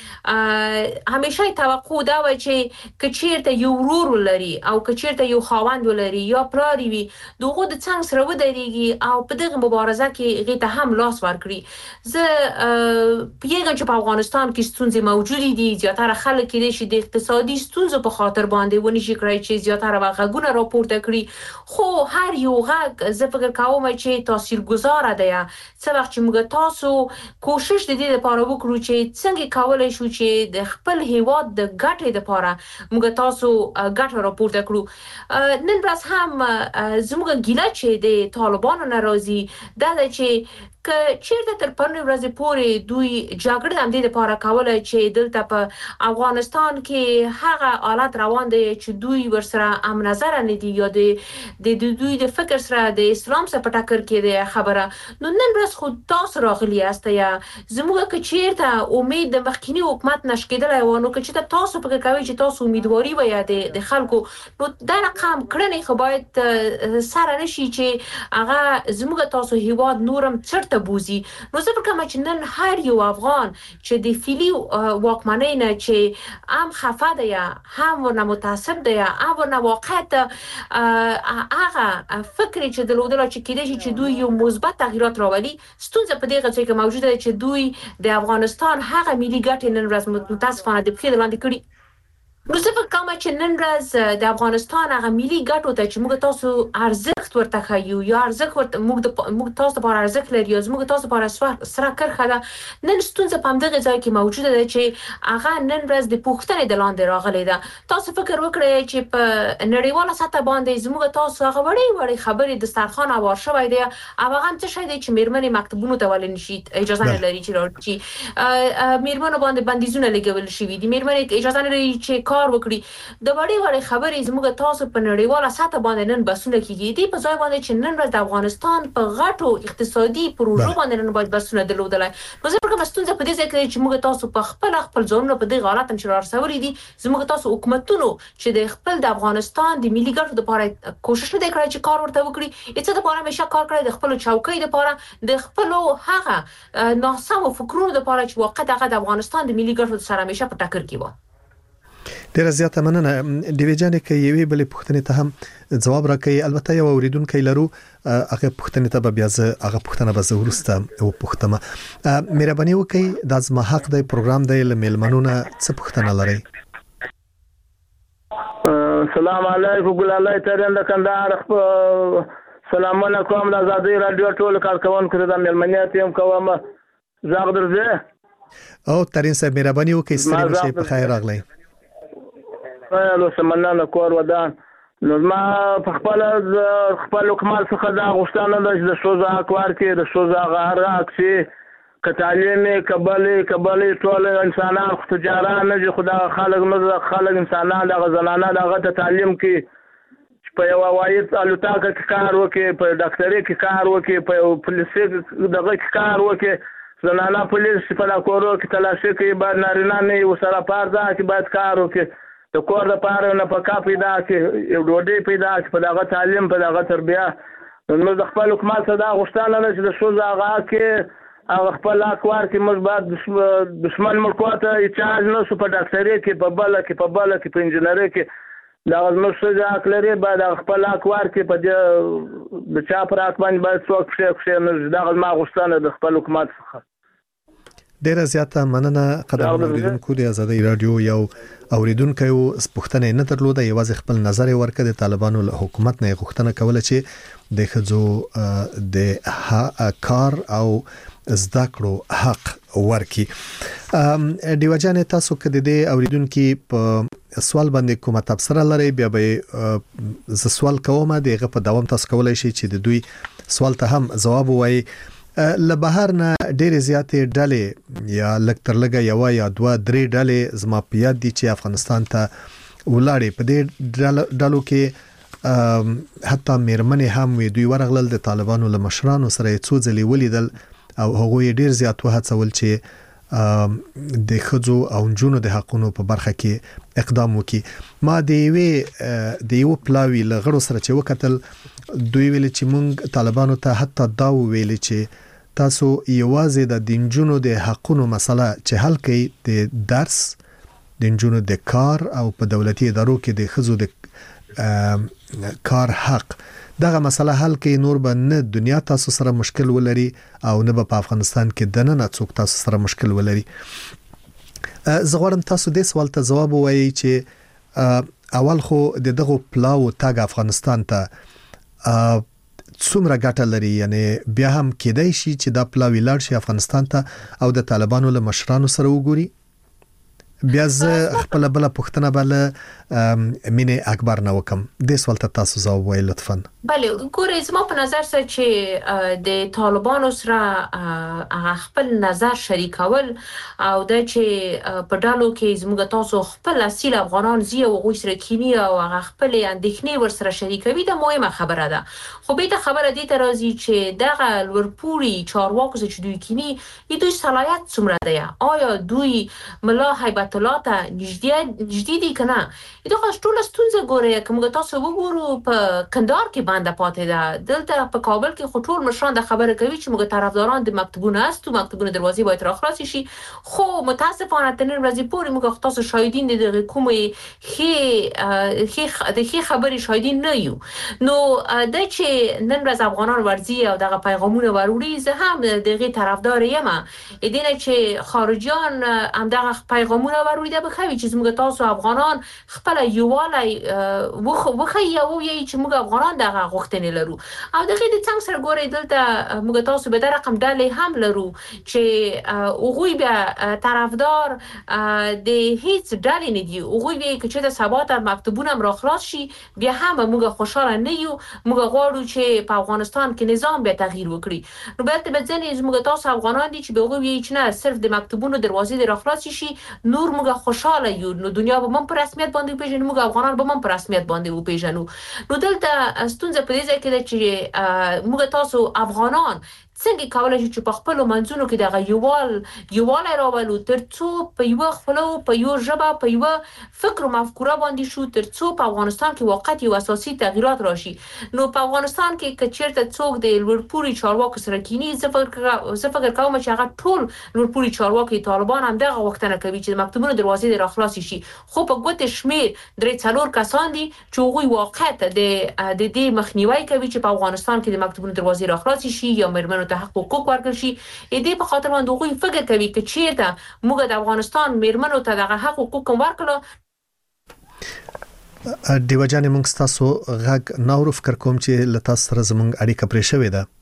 خو همیشه توقع دا وه چې که چېرته یو ورور ولري او که چېرته یو خاوند ولري یا پلار وي، د هغو د څنګ سره ودرېږي او په دغه مبارزه کې هغې ته هم لاس ورکړي. زه پوهېږم چې په افغانستان کې ستونزې موجودې دي، زیاتره خلک کېدای شي د اقتصادي ستونزو په خاطر باندې ونشي کړی چې زیاتره به غږونه راپورته کړي، خو هر یو غږ زه فکر کوم چې تاثیرګذاره دی. څه وخت چې موږ تاسو کوشش د دې لپاره وکړو چې څنګه کولی شو چې د خپل هیواد د ګټې لپاره موږ تاسو ګټه راپورته کړو. نن ورځ هم زموږ ګیله چې د طالبانو نه راځي دا ده چې که چېرته تر پرونۍ ورځې پورې دوی جګړه د همدې لپاره کوله چې دلته په افغانستان کې هغه حالت روان دی چې دوی ورسره هم نظره نه دي یا د دوی د فکر سره د اسلام سره په ټکر کې دی خبره. نو نن ورځ خو تاسو راغلي یاست یا زموږ که چېرته امید د مخکیني حکومت نه شکېدلی و، نو که چېرته تاسو فکر کوئ چې تاسو امیدواري وایه د خلکو، نو دا رقم کړنې خو باید سره نه شي چې هغه زموږ تاسو هیواد نورم چرته بوزي. نو زه فکر کوم چې نن هر یو افغان چې د فعلي واکمنۍ نه چې هم خفه دی هم ورنه متعصب دی هم ورنه واقعیت هغه فکر چې درلودله چې کېدای شي چې دوی یو مثبت تغییرات راولي، ستونزه په دې ځای کې موجوده ده چې دوی د افغانستان هغه ملي ګټې نن ورځ متاسفانه د پښې لاندې کړي. نو زه فکر کوم چې نن ورځ د افغانستان هغه ملي ګټو ته چې موږ تاسو ارزښت ورته ښیو یا ارزښت ورته موږ تاسو لپاره ارزښت لري یا زموږ تاسو لپاره سره کرښه ده، نن ستونزه په همدغه ځای کې موجوده ده چې هغه نن ورځ د پوښتنې د لاندې راغلې ده. تاسو فکر وکړئ چې په نړیواله سطح باندې زموږ تاسو هغه وړې خبرې دسترخوان هوار شوی دی او هغه هم څه شی دی چې میرمنې مکتبونو ته ولی نشي اجازه نه لري چې راځي، میرمنو باندې بندیزونه لګول شوي دي، میرمنې اجازه نه لري چې کار کار وکړي د وړې خبرې زموږ تاسو په نړیواله سطح باندې نن بسونه کیږي دی په ځای باندې چې نن ورځ د افغانستان په غټو اقتصادي پروژو باندې نن باید بسونه درلودلای نو زه کوم ستونزه په دې ځای کې چې موږ تاسو په خپل ځانونه په دې غلط چې راسوري دي زموږ تاسو حکومتونو چې د خپل د افغانستان د ملي ګټو لپاره کوشش نه کوي چې کار ورته وکړي چې د لپاره مشه کار کوي د خپل چوکۍ لپاره د خپل هغه ناسم فکرونو لپاره چې واقعا د افغانستان د ملي ګټو سره مشه په ټکر کې و ډیر زیاته مننه دیوی جان کې یوې بلې پوښتنې ته هم جواب راکړي البته یو اوریدونکو لرو هغه پوښتنې ته بیا هغه پوښتنه به ورسته او پوښتنه مهرباني وکړئ د زما حق د پروګرام د میلمنونه څه پوښتنه لري السلام علیکم ګل الله تعالی د کندهار سلامونه کوم د آزادۍ رادیو ټول کارکونکو ته د میلمنیت هم کوم زغ درځه او ترين صاحب مهرباني وکړئ ستړي مشه په خیر راغلی له سمنانه کور ودان نو ما په خپل حکومت څخه دا غوښتنه ده چې د شوزا اکوار کې د شوزا غاره اکسي کتالمه قبلي ټول انسانان تجارت نه دي خدای خلک انسانان د غزنانه دغه تعلیم کې په یو وایي الوتاکه کې کار وکي په ډاکټري کې کار وکي په پولیسي دغه کې کار وکي زنانه پولیس په لا کورو کې تلاشي کوي باید نارینه نه یو سره پاردا کې باید کار وکي د کور د پاره نه پکا پیدا کې یو ډوډۍ پیدا کې په دغه تعلیم په دغه تربیه نو د خپل حکومت صدا غوښتنه چې د شوزا هغه کې هغه خپل اکوار کې موږ بعد دشمن ملکوته چارج نه سو په ډاکټري کې په بل کې په انجنیري کې دا موږ شوزا اکلري بعد خپل اکوار کې په د چا پر اکوان باید څوک شه نه دغه ما غوښتنه د خپل حکومت څخه ډیر زیاته مننه قدر اوریدونکو د آزادۍ رادیو یو اوریدونکو پوښتنه نه درلوده یوازې خپل نظر ورکړ د طالبانو له حکومت نه غوښتنه کوله چې د خځو د کار او زده کړو حق ورکي دیوجان تاسو کې د اوریدونکو په سوال باندې کومه تبصره لري بیا به ز سوال کوم دغه په دوام تاسو کولای شئ چې د دوی سوال ته هم جواب وایي له بهر نه ډېر زیاتې ډلې یا لکتر لګه یو یا دوه درې ډلې زما په یاد دي چې افغانستان ته ولاړې په دې ډلو کې حتی میرمنې هم وي دوی ورغلل د طالبانو له مشرانو سره څو ځلې ولیدل او هغه ډېر زیات وهڅول چې د خځو او نجونو د حقونو په برخه کې اقدام وکړي ما د یو پلاوی لغړو سره چې وکتل دوی ویل چې مونږ طالبانو ته حتی دا ویل چې تاسو یوازې د دینجونو د حقونو مسله چې حل کړئ د درس دینجونو د کار او په دولتي ادارو کې د خځو د کار حق دغه مسله حل کړئ نور به نه دنیا تاسو سره مشکل ولري او نه په افغانستان کې دننه څوک تاسو سره مشکل ولري زه غواړم تاسو د سوال ته جواب ووایئ چې اول خو دغه پلاو تاګ افغانستان ته څومره ګټه لري یعنی بیا هم کېدای شي چې دا پلاوی لاړ شي افغانستان ته او د طالبانو له مشرانو سره وګوري بیا زه خپل بل پوښتنه بل مینه اکبر نه وکم د سوال ته تاسو جواب وایئ لطفا بله ګورئ زما په نظر سره چې د طالبانو سره خپل نظر شریکول او د چې په ډالو کې زموږ تاسو خپل اصیل افغانان زی او غوښ سره کینی او خپل اندېښنې ور سره شریکوي دا مهمه خبره ده خو به ته خبره دي ته راځي چې دغه لورپوري چارواکو چې دوی کینی دوی صلاحیت څومره دی آیا دوی ملا هیبت الله ته نږدې دي کنه دا ټول ستونزه ګوري کوم تاسو وګورو په کندهار کې باندې پاتې ده دلته په کابل کې خطور مشران د خبره کوي چې موږ طرفداران د مکتبونو استو مکتبونو دروازې باید راخلاص شي خو متاسفانه تنن ورځې پورې موږ تاسو شاهدین د کومې خې خبري شاهدین نه یو نو د چې نن ورځ افغانان ورځي او دغه پیغامونه وروړي زه هم دغه طرفدار یم دینه چې خارجيان هم دغه پیغامونه وروړي د بخوي چې موږ تاسو افغانان خپل یواله وخی یو چې موږ افغانان دغه غوښتنې لرو او دغه د څنګه سره ګوري دلته موږ تاسو به د رقم ډلې هم لرو چې اوغوی به طرفدار د هیڅ ډلې نه دی اوغوی به چې د سبات مکتبونه را خلاص شي بیا هم موږ خوشاله نه یو موږ غواړو چې په افغانستان کې نظام به تغییر وکړي نو به ځنې موږ تاسو افغانان دي چې به اوغوی چې نه صرف د مکتبونو دروازې را خلاص شي نور ټول موږ خوشاله یو نو دنیا به هم په رسمیت باندې پیژني موږ افغانان به هم په رسمیت باندې وپیژنو نو دلته ستونزه په دې ځای کې ده چې موږ تاسو افغانان څنګه کولای شو چې په خپل منځونو کې دغه یووالی راولو ترڅو په یو خپلو په یو ژبه په یو فکر او مفکوره باندې شو ترڅو په افغانستان کې واقعي او اساسي تغیرات راشي نو په افغانستان کې کچیرته څوک د لوړپوړي چارواکو سره کینی زه فکر کوم چې هغه ټول لوړپوړي چارواکي طالبان هم دغه وختونه کوي چې مکتوبونو دروازې راخلاص شي خو په ګوت شمیر درې څلور کسان دي چې هغوی واقعا د دې مخنیوي کوي چې په افغانستان کې د مکتوبونو دروازې راخلاص شي یا مرمنو ته حقوق ورکړل شي دې په خاطر باندې هغوی فکر کوي چې چیرته موږ د افغانستان مرمنو ته دغه حقوق ورکړو دیو جان موږ تاسو غږ ناور فکر کوم چې لتا سره زموږ اړیکه پرې شوې ده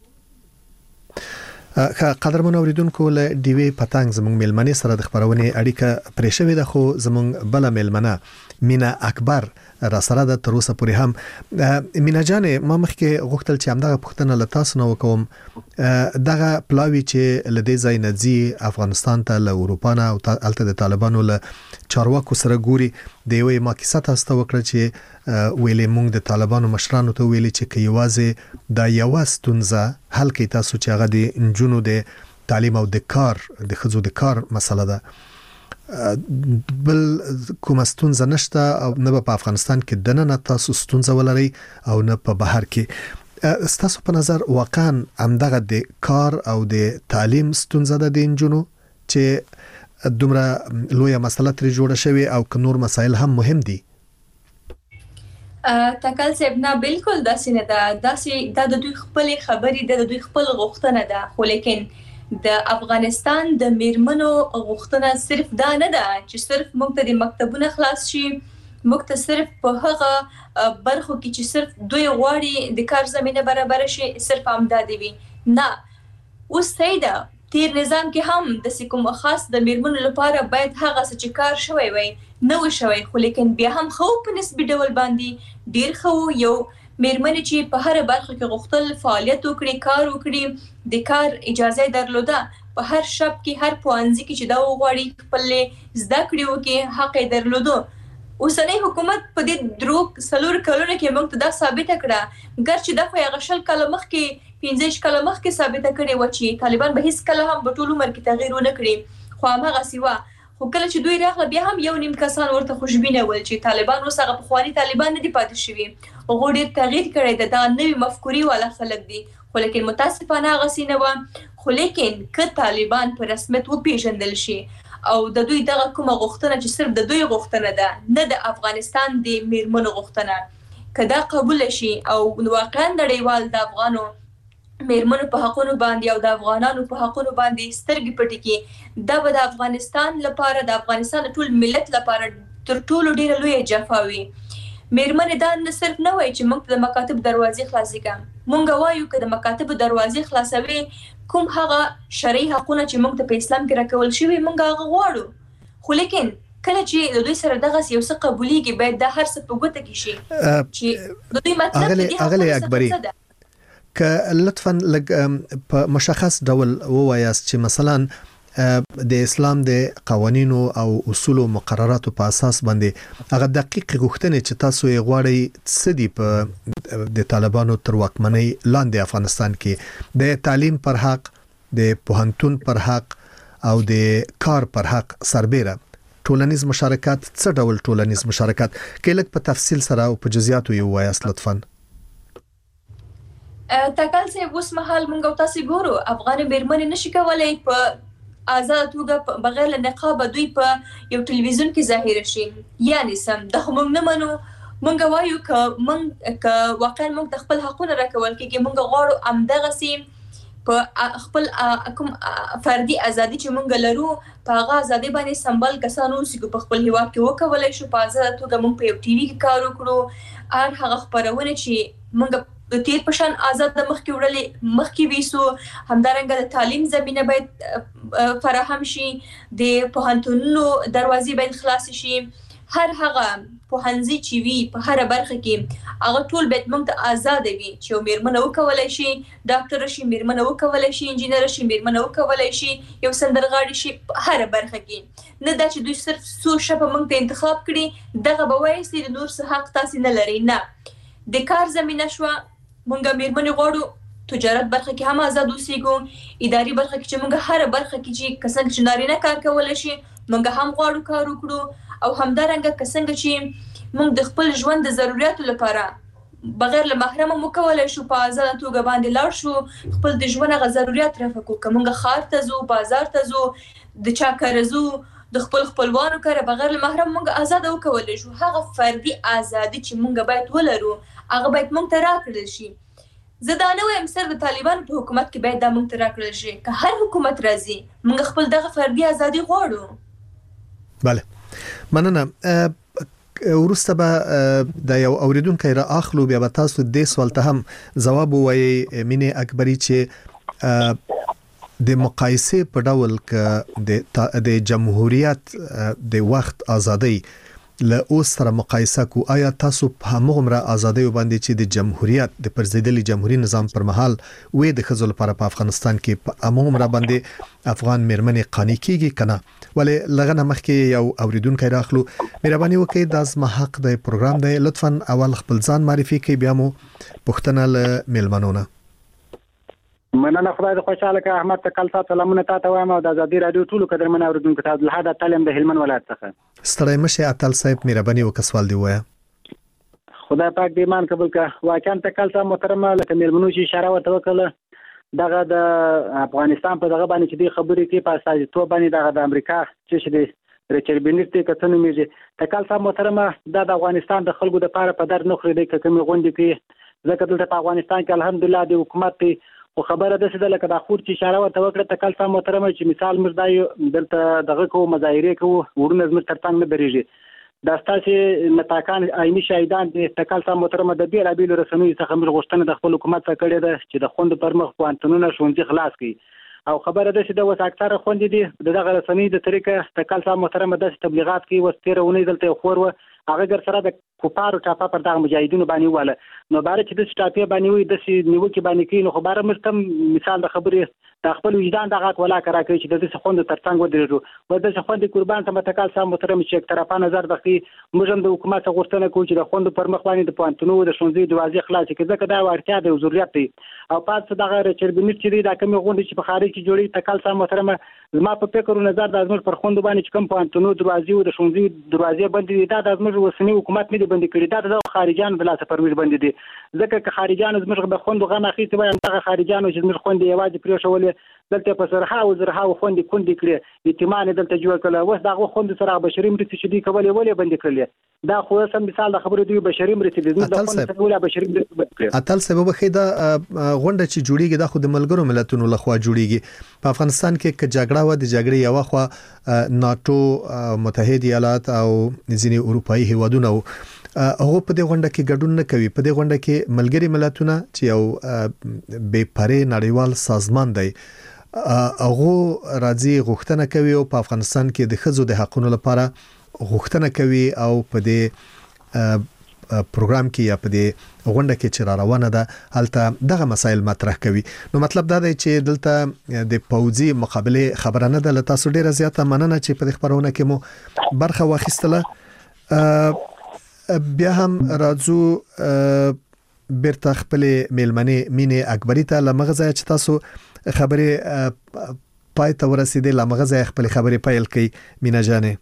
قدرمن اوریدونکو له دیوی پتنګ زموږ ملمنې سره د خبرونه اړیکه پرې شوې ده خو زموږ بل ملمنه مینا اکبر را سره د تر اوسه پورې هم مینا جان ما مخکې غوښتل چې همدغه پوښتنه له تاسو نه وکوم دغه پلاوی چې لدې ځای نځي افغانستان ته له اروپا نه او الته د طالبانو له چارواکو سره ګوري د یوې ما کیسه تاسو ته وکړه چې ویلې مونږ د طالبانو مشرانو ته ویلې چې کې یوازې د یو ستونزه حل کې تاسو چې هغه د انجونو د تعلیم او د کار د خزو د کار مسله ده بل کوم ستونزه نشته او نه په افغانستان کې دنه تاسو ستونزه ولري او نه په بهر کې ستاسو په نظر واقعا همدغه د کار او د تعلیم ستونزه ده د انجونو چې دومره لویه مسله ترې جوړه شوی او که نور مسایل هم مهم دي تکل صاحب نه بالکل داسې نه ده داسې د دوی خپل خبرې د دوی خپل غوښتنه ده خو لیکن د افغانستان د میرمنو غوښتنه صرف دا نه ده چې صرف موږ ته د مکتبونه خلاص شي موږ ته صرف په هغه برخو کې چې صرف دوی غواړي د کار زمينه برابر شي صرف همدا دی نه اوس سیده تیر نظام کې هم د کوم خاص د میرمنو لپاره باید هغه چې کار شوی وي نو شوی خو لیکن بیا هم خو په نسبی ډول باندې ډیر خو یو میرمنې چې په هر برخه کې غوښتل فعالیت وکړي کار وکړي د کار اجازه درلوده په هر شب کې هر پوانځي کې چې دا وغواړي خپل زده کړې وکړي حق درلوده اوسنۍ حکومت په دې دروغ سلور کلونه کې موږ ته دا ثابت کړه ګرچې دا خو یې غشل کله مخ کې 15 کله مخ کې ثابت کړي و چې طالبان به هیڅ کله هم په ټول عمر کې تغییر ونه کړي خو هغه سیوا خو کله چې دوی راغله بیا هم یو نیم کسان ورته خوشبینه ول چې طالبان وسغه په خواني طالبان نه دي پاتې شوي هغه ډېر تغییر کړی دا نوې مفکوري والا خلک دي خو لیکن متاسفانه غسینه و خو لیکن که طالبان په رسمیت وپیژندل شي او د دوی دغه کومه غوښتنه چې صرف د دوی غوښتنه ده نه د افغانستان د میرمنو غوښتنه کدا قبول شي او واقعا نړیوال د افغانو میرمنو په حقونو باندې او د افغانانو په حقونو باندې سترګې پټې کړي دا به د افغانستان لپاره د افغانستان ټول ملت لپاره تر ټولو ډیره لویه جفا وي میرمنې دا نه صرف نه وایي چې موږ د مکاتب دروازې خلاصې کړو موږ وایو چې د مکاتب دروازې خلاصوي کوم هغه شرعي حقونه چې موږ ته په اسلام کې راکول شوی موږ هغه غواړو خو لیکن کله چې د دوی سره دغه یو څه قبوليږي باید دا هر څه په ګوته کې شي چې د دوی مطلب دی اغلی اکبري که لطفاً لږ په مشخص ډول ووایاست چې مثلا د اسلام د قوانینو او اصول او مقرراتو په اساس باندې هغه دقیق غوښتنې چې تاسو یې غواړئ څه دي په د طالبانو تر واکمنۍ لاندې افغانستان کې د تعلیم پر حق د پوهنتون پر حق او د کار پر حق سربېره ټولنیز مشارکت څه ډول ټولنیز مشارکت کې لږ په تفصیل سره او په جزئیاتو یې ووایاست لطفاً تکل سه اوس مهال مونږ تاسو ګورو افغان میرمنې نشي کولای په آزاد توګه بغیر له نقاب دوی په یو ټلویزیون کې ظاهر شي یعنی سم د موږ نه منو مونږ وایو ک واقعا مونږ د خپل حقونه راکول کېږي مونږ غواړو امدغه سیم په خپل کوم فردي ازادي چې مونږ لرو په هغه ازادي باندې سمبال کسانو چې په خپل هیواد کې وکولای شو په آزاد توګه مونږ په یو ټي وي کې کار وکړو هر هغه خبرونه چې مونږ د تیر پشان آزاد د مخ کې وړلې مخ کې ویسو همدارنګه د تعلیم زمينه باید فراهم شي د پوهنتونونو دروازې باید خلاص شي هر هغه پوهنځي چې وي په هر برخه کې هغه ټول باید موږ ته آزاد وي چې یو میرمن وکولای شي ډاکټر شي، میرمن وکولای شي انجینر شي، میرمن وکولای شي یو سندرغاړي شي په هر برخه کې. نه دا چې دوی صرف څو شپه موږ ته انتخاب کړي دغه به وایي چې نور څه حق تاسو نه لري. نه، د کار زمينه شو موږ میرمن غواړو تجارت برخه کې هم آزاد اوسېږو، اداري برخه کې چې موږ هر برخه کې چې کسان چې نارینه کار کولای شي موږ هم غواړو کار وکړو، او همدارنګه کسان چې موږ د خپل ژوند د ضرورتو لپاره بغیر له محرم مو کولای شو په آزاد توګه باندې لاړ شو خپل د ژوند غو ضرورت رافقو، کومه خار ته زو، بازار ته زو، د چا کار زو، د خپلوانو کار بغیر له محرم موږ آزاد وکولای شو. هغه فردي ازادي چې موږ باید ولرو هغه باید موږ ته راکړل شي. زه دا نه وایم سر د طالبانو په حکومت کې باید دا موږ ته راکړل شي، که هر حکومت راځي موږ خپل دغه فردي ازادي غواړو. بله، مننه. وروسته به د یو اوریدونکو را اخلو، بیا به تاسو د سوال ته هم جواب وایي. مینه اکبری چې د مقایسه په ډول ک د جمهوریت د وخت ازادي له اوس سره مقایسه کو، آیا تاسو په همغه ازادي باندې چې د جمهوریت د پرزیدلي جمهوریت نظام پر مهال وې د خزل لپاره په افغانستان کې په همغه باندې افغان میرمنې قانی کیږي کنه؟ ولې لغنه مخکې یو اوریدونکو راخلو، مهرباني وکړئ د ازما حق د پروګرام دی، لطفا اول خپل ځان معرفي کړئ بیا مو پوښتنه له میلمنونه. مننه، خدای دې خوشاله کړه. احمد تکل تاسو سلامونه تاسو وایم او د ازادي رادیو ټول قدرمن اوریدونکو ته د هدا تعلیم د هلمند ولایت څخه ستړی مشه. اتل صاحب مهرباني وکړه سوال دی وایا. خدای پاک دې ایمان قبول کړه. واقعا تکل تاسو محترمه لکه میلمنو چې اشاره ورته وکړه دغه د افغانستان په دغه باندې چې د خبرې کې په اساس تو باندې دغه د امریکا چې د ریچارډ بینټ ته کتنې میږي. تکل تاسو محترمه د افغانستان د خلکو د لپاره په در نخري د کومې غونډې کې ځکه دلته په افغانستان کې الحمدلله د حکومت خو خبره ده چې لکه د خور چې اشاره ورته وکړه تکل تاسو محترمه چې مثال مردا دلته دغه کو مظاهره کو ورونه زموږ ترڅنګ نه درېږي دا ستاسو متاکان عیني شهیدان د تکل تاسو محترمه د بیل ابیل رسمي څخه موږ غوښتنه د خپل حکومت څخه کړې ده چې د خوند پر مخ پوانتونونه شونځي خلاص کړي او خبره ده چې د وس اکثره خوندې دي دغه رسمي د طریقه تکل تاسو محترمه د تبلیغات کې وستیرونه دلته خور و هغه ګر سره د کوپارو ټاپا پر دغه مجاهدینو باندې واله نو بار چې د سټاپې باندې وي د نیوکې باندې کې نو خبره مستم مثال د خبرې د خپل وجدان دغه ولا کرا کوي چې د خوند ترڅنګ ودرېږو و د خوند قربان ته متکال سم محترم چې طرفه نظر د موږ د حکومت غوښتنه کوي چې د خوند پر مخ باندې د پوانتونو د شونځي دروازې خلاص کړي ځکه دا ورتیا د ضرورت دی او پات دغه چربینټ چې دا کوم غونډه چې په خارج کې جوړي تکال سم محترم زما په فکر او نظر د ازمر پر خوند باندې چې کوم پوانتونو دروازې او د شونځي دروازې بندي دا د ازمر وسنی حکومت نه بندي کړي دا د خارجانو د لاسه پرويز بندي دي ځکه که خارجانو زموږ د خوند غن اخیسته وای هغه خارجانو چې زموږ خوند یوازې پرې شولې دلته په سرها او زرها خوند کندي کړي اعتماد دلته جوړ کړل وس دغه خوند سره بشري مرتي چې دی کولې ولې بندي کړل دا خو سم مثال د خبرو دی بشري مرتي دي د خوند سره ولا بشري مرتي اتل سبب خیدا غونډه چې جوړیږي د خو د ملګرو ملتونو لخوا جوړیږي په افغانستان کې ک جګړه و د جګړې یو خوا ناتو متحده ایالات او ځینې اروپאי هیوادونه هغه په دې غونډه کې ګډون نه کوي په دې غونډه کې ملګری ملتونه چې یو بې پرې نړیوال سازمان دی هغه راځي غوښتنه کوي او په افغانستان کې د ښځو د حقوقو لپاره غوښتنه کوي او په دې پروګرام کې یا په دې غونډه کې چې را روانه ده هلته دغه مسایل مطرح کوي نو مطلب دا دی چې دلته د پوځي مقابله خبره نه ده تاسو ډیره زیاته مننه چې په خبرونه کې مو برخه واخیستله بیا هم راځو بیرته خپل میلمنې مینه اکبری ته لمغزه چې تاسو خبرې پای ته ورسېدې لمغزه خپل خبرې پایل کړئ مینا جانې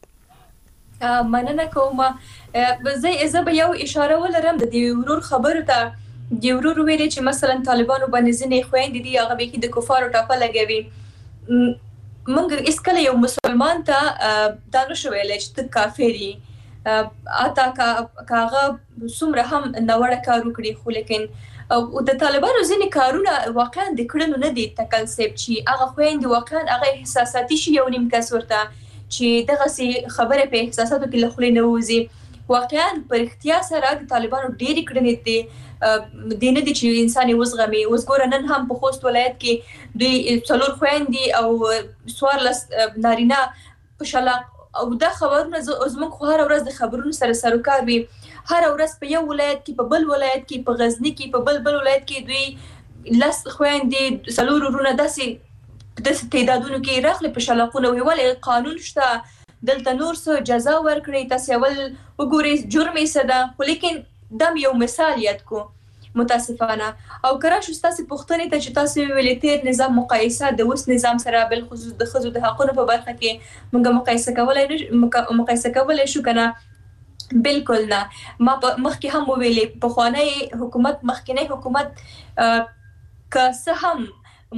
مننه کوم زه به یو اشاره ولرم د ورور خبرو ته د ورور ویلي چې مثلا طالبانو باندې ځنې خويندې دي هغه به کې د کفارو ټاپه لګوي موږ اسکله یو مسلمان ته دا نشو ویلای چې ته کافری اتا کاغه څومره هم نوړه کار وکړي خو لیکن او د طالبانو ځینې کارونه واقعا د کړنو نه دي تکل سیب چې هغه خويندې واقعا هغه احساساتي شي یو نیم کس ورته چې دغه سي خبره په احساساتو کې لخلې نه وځي واقعا پر اختیار سره د طالبانو ډېری کړنې دي دینه دي چې انساني وزغمي وزګور نن هم په خوست ولایت کې دوی څلور خويندې او سوارلس نارینه په شلا او دا خبرونه زموږ خو هر ورځ د خبرونو سره سروکار وي. هر ورځ په یو ولایت کې، په بل ولایت کې، په غزنی کې، په بل ولایت کې دوی لس خويندې 4 ورونه داسې تعدادونو کې راغلي په شلاقونه وي. ولې قانون شته دلته نور څه جزا ورکړي، تاسو اول وګورئ جرم یې څه ده. خو لیکن دم یو مثال یاد کو متاسفانه. او کرا شو تاسو پوښتنې ته چې تاسو ویلې تیر نظام مقایسه د اوس نظام سره بل خصوص د خزو د حقونو په برخه کې موږ مقایسه کولای شو کنه؟ بالکل نه. ما مخکې هم ویلې په خوانی حکومت مخکنی حکومت که څه هم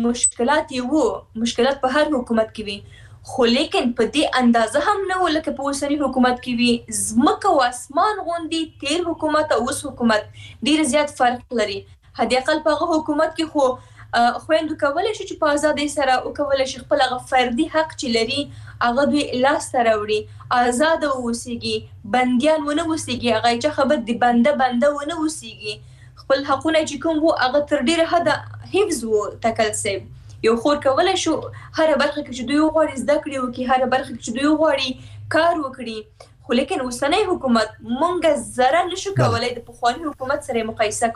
مشکلات په هر حکومت کې وي، خو لیکن په دې اندازه هم نه و لکه په اوسني حکومت کې وي. ځمکه او اسمان غوندې تیر حکومت او اوس حکومت ډیر زیات فرق لري. حداقل په هغه حکومت کې خو خويندو کولای شي چې په ازادۍ سره وکولای شي خپل هغه فردي حق چې لري هغه دوی لاس ته راوړي، آزاد اوسېږي، بنديان ونه اوسېږي. هغه چې خبر دی بنده ونه اوسېږي. خپل حقونه چې کوم وو هغه تر ډیره حد حفظ وو. تکل سیب یو خور کولای شو هر برخه کې چې دوی غواړي زده کړي وکړي، هر برخه کې چې دوی غواړي کار وکړي. خو لیکن اوسنی حکومت مونږ زره نشو کولای د پخوانی حکومت سره مقایسه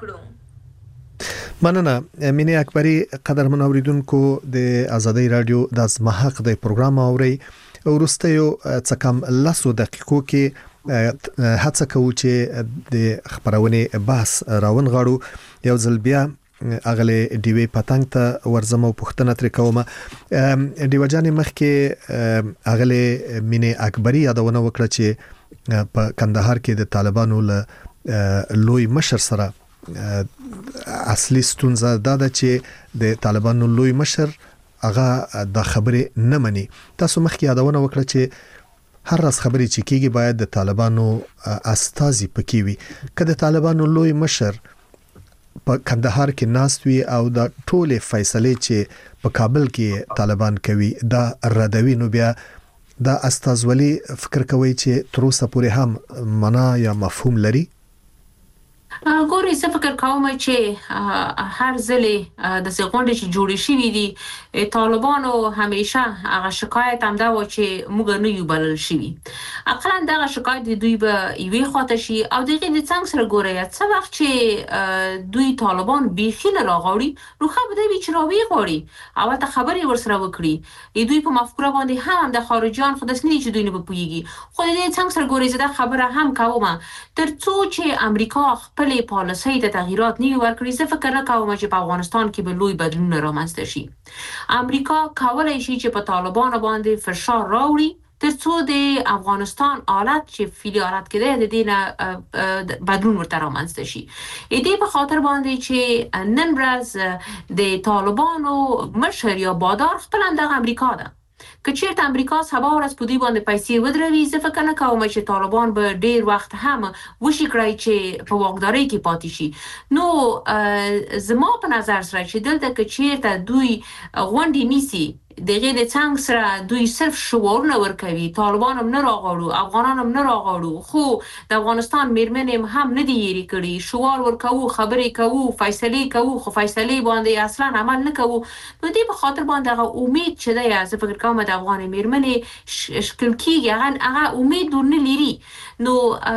کړو. مننه مینه اکبری. قدرمن اوریدونکو د ازادۍ رادیو د زما حق د پروګرام اوري. ورستیو څه کم لاسو دقیقو کې هڅه کوو چې د خبرونه بحث راون غاړو. یو ځل بیا اغله دیوی پتنګ ته ورزمو پښتنه تر کومه دیو جان مخکې اغله مینه اکبری یادونه وکړه چې په کندهار کې د طالبانو له لوی مشر سره اصلي ستونزه دا چې د طالبانو لوی مشر هغه د خبره نه مني. تاسو مخکې یادونه وکړه چې هر راز خبرې چې کیږي باید د طالبانو استازي پکې وي. کله طالبانو لوی مشر په کندهار کې ناستوي او د ټوله فیصله چې په کابل کې طالبان کوي دا ردوي، نو بیا د استازولي فکر کوي چې تر اوسه پورې هم معنا یا مفهوم لري. ګورې زه فکر کوم چې هر ځلې د غونډې چې جوړې شوې دي طالبانو همیشه هغه شکایت هم دا و چې موږ نه یو بلل شوي. اقلا دغه شکایت دوی به یوې خواته شي او دغه د څنګه سره ګوري څه وخت چې دوی طالبان بیخي نه راغوري نو خو به دوی چې راوي غوري او ته خبرې ورسره وکړي. دوی په مفکوره باندې هم د خارجيان خو داس نه چې دوی نه بپويږي. خو دې څنګه سره ګوري زه خبره هم کوم ترڅو چې امریکا خپل پالیسي د تغییرات نه ورکړي. زه فکر نه کوم چې په افغانستان کې به لوی بدلون رامنځته شي. امریکا کولای شي چې په طالبانو باندې فشار راوړي ترڅو د افغانستان حالت چې فعلی حالت کې د دینه بدلون ورته رامنځته شي. دې په خاطر باندې چې نن ورځ د طالبانو مشر یا بادار خپل د امریکا ده. که چیرته امریکا سبا ورځ په دوی باندې پیسې ودروي زه فکر نه کوم چې طالبان به ډیر وخت هم وشي کړی چې په واکدارۍ کې پاتې شي. نو زما په نظر سره چې دلته که چیرته دوی غونډې نیسي دغه د څنګه سره دوی صرف شعارونه ورکوي، طالبان هم نه راغړو، افغانان هم نه راغړو، خو د افغانستان میرمنې هم نه دی یری کړی، شعار ورکوو، خبرې کوو، فیصله کوو، خو فیصله باندې اصلا عمل نه کوو. نو دې په خاطر باندې هغه امید چې دی زه فکر کوم د افغان میرمنې شکل کیږي هغه امید ورنه لري. نو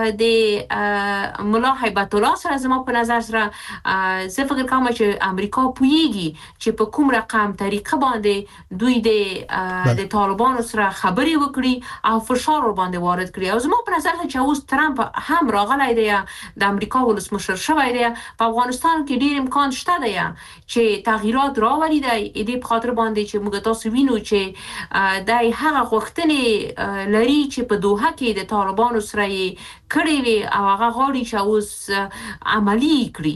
د مولا هیبت الله سره زما په نظر سره زه فکر کوم چې امریکا پویږي چې په کوم رقم طریقه باندې دوی د طالبانو سره خبرې وکړي او فشار ور باندې وارد کړي. او زما په نظر چې اوس ترامپ هم راغلی دی د امریکا ولسمشر شوی دی په افغانستان کې ډیر امکان شته دی چې تغییرات راوړي دی. دې په خاطر باندې چې موږ تاسو وینو چې دای هغه غوښتنې لري چې په دوحه کې د طالبانو سره کړي وي او هغه غواړي چې اوس عملی کړي.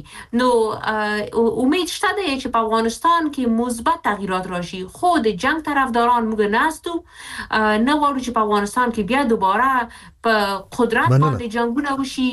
نو امید شته دی چې په افغانستان کې مثبت تغییرات راشي. خو د جنگ طرفداران موږ ناستو نه غواړو چې په افغانستان کې بیا دوباره په قدرت باندې جنگونه وشي.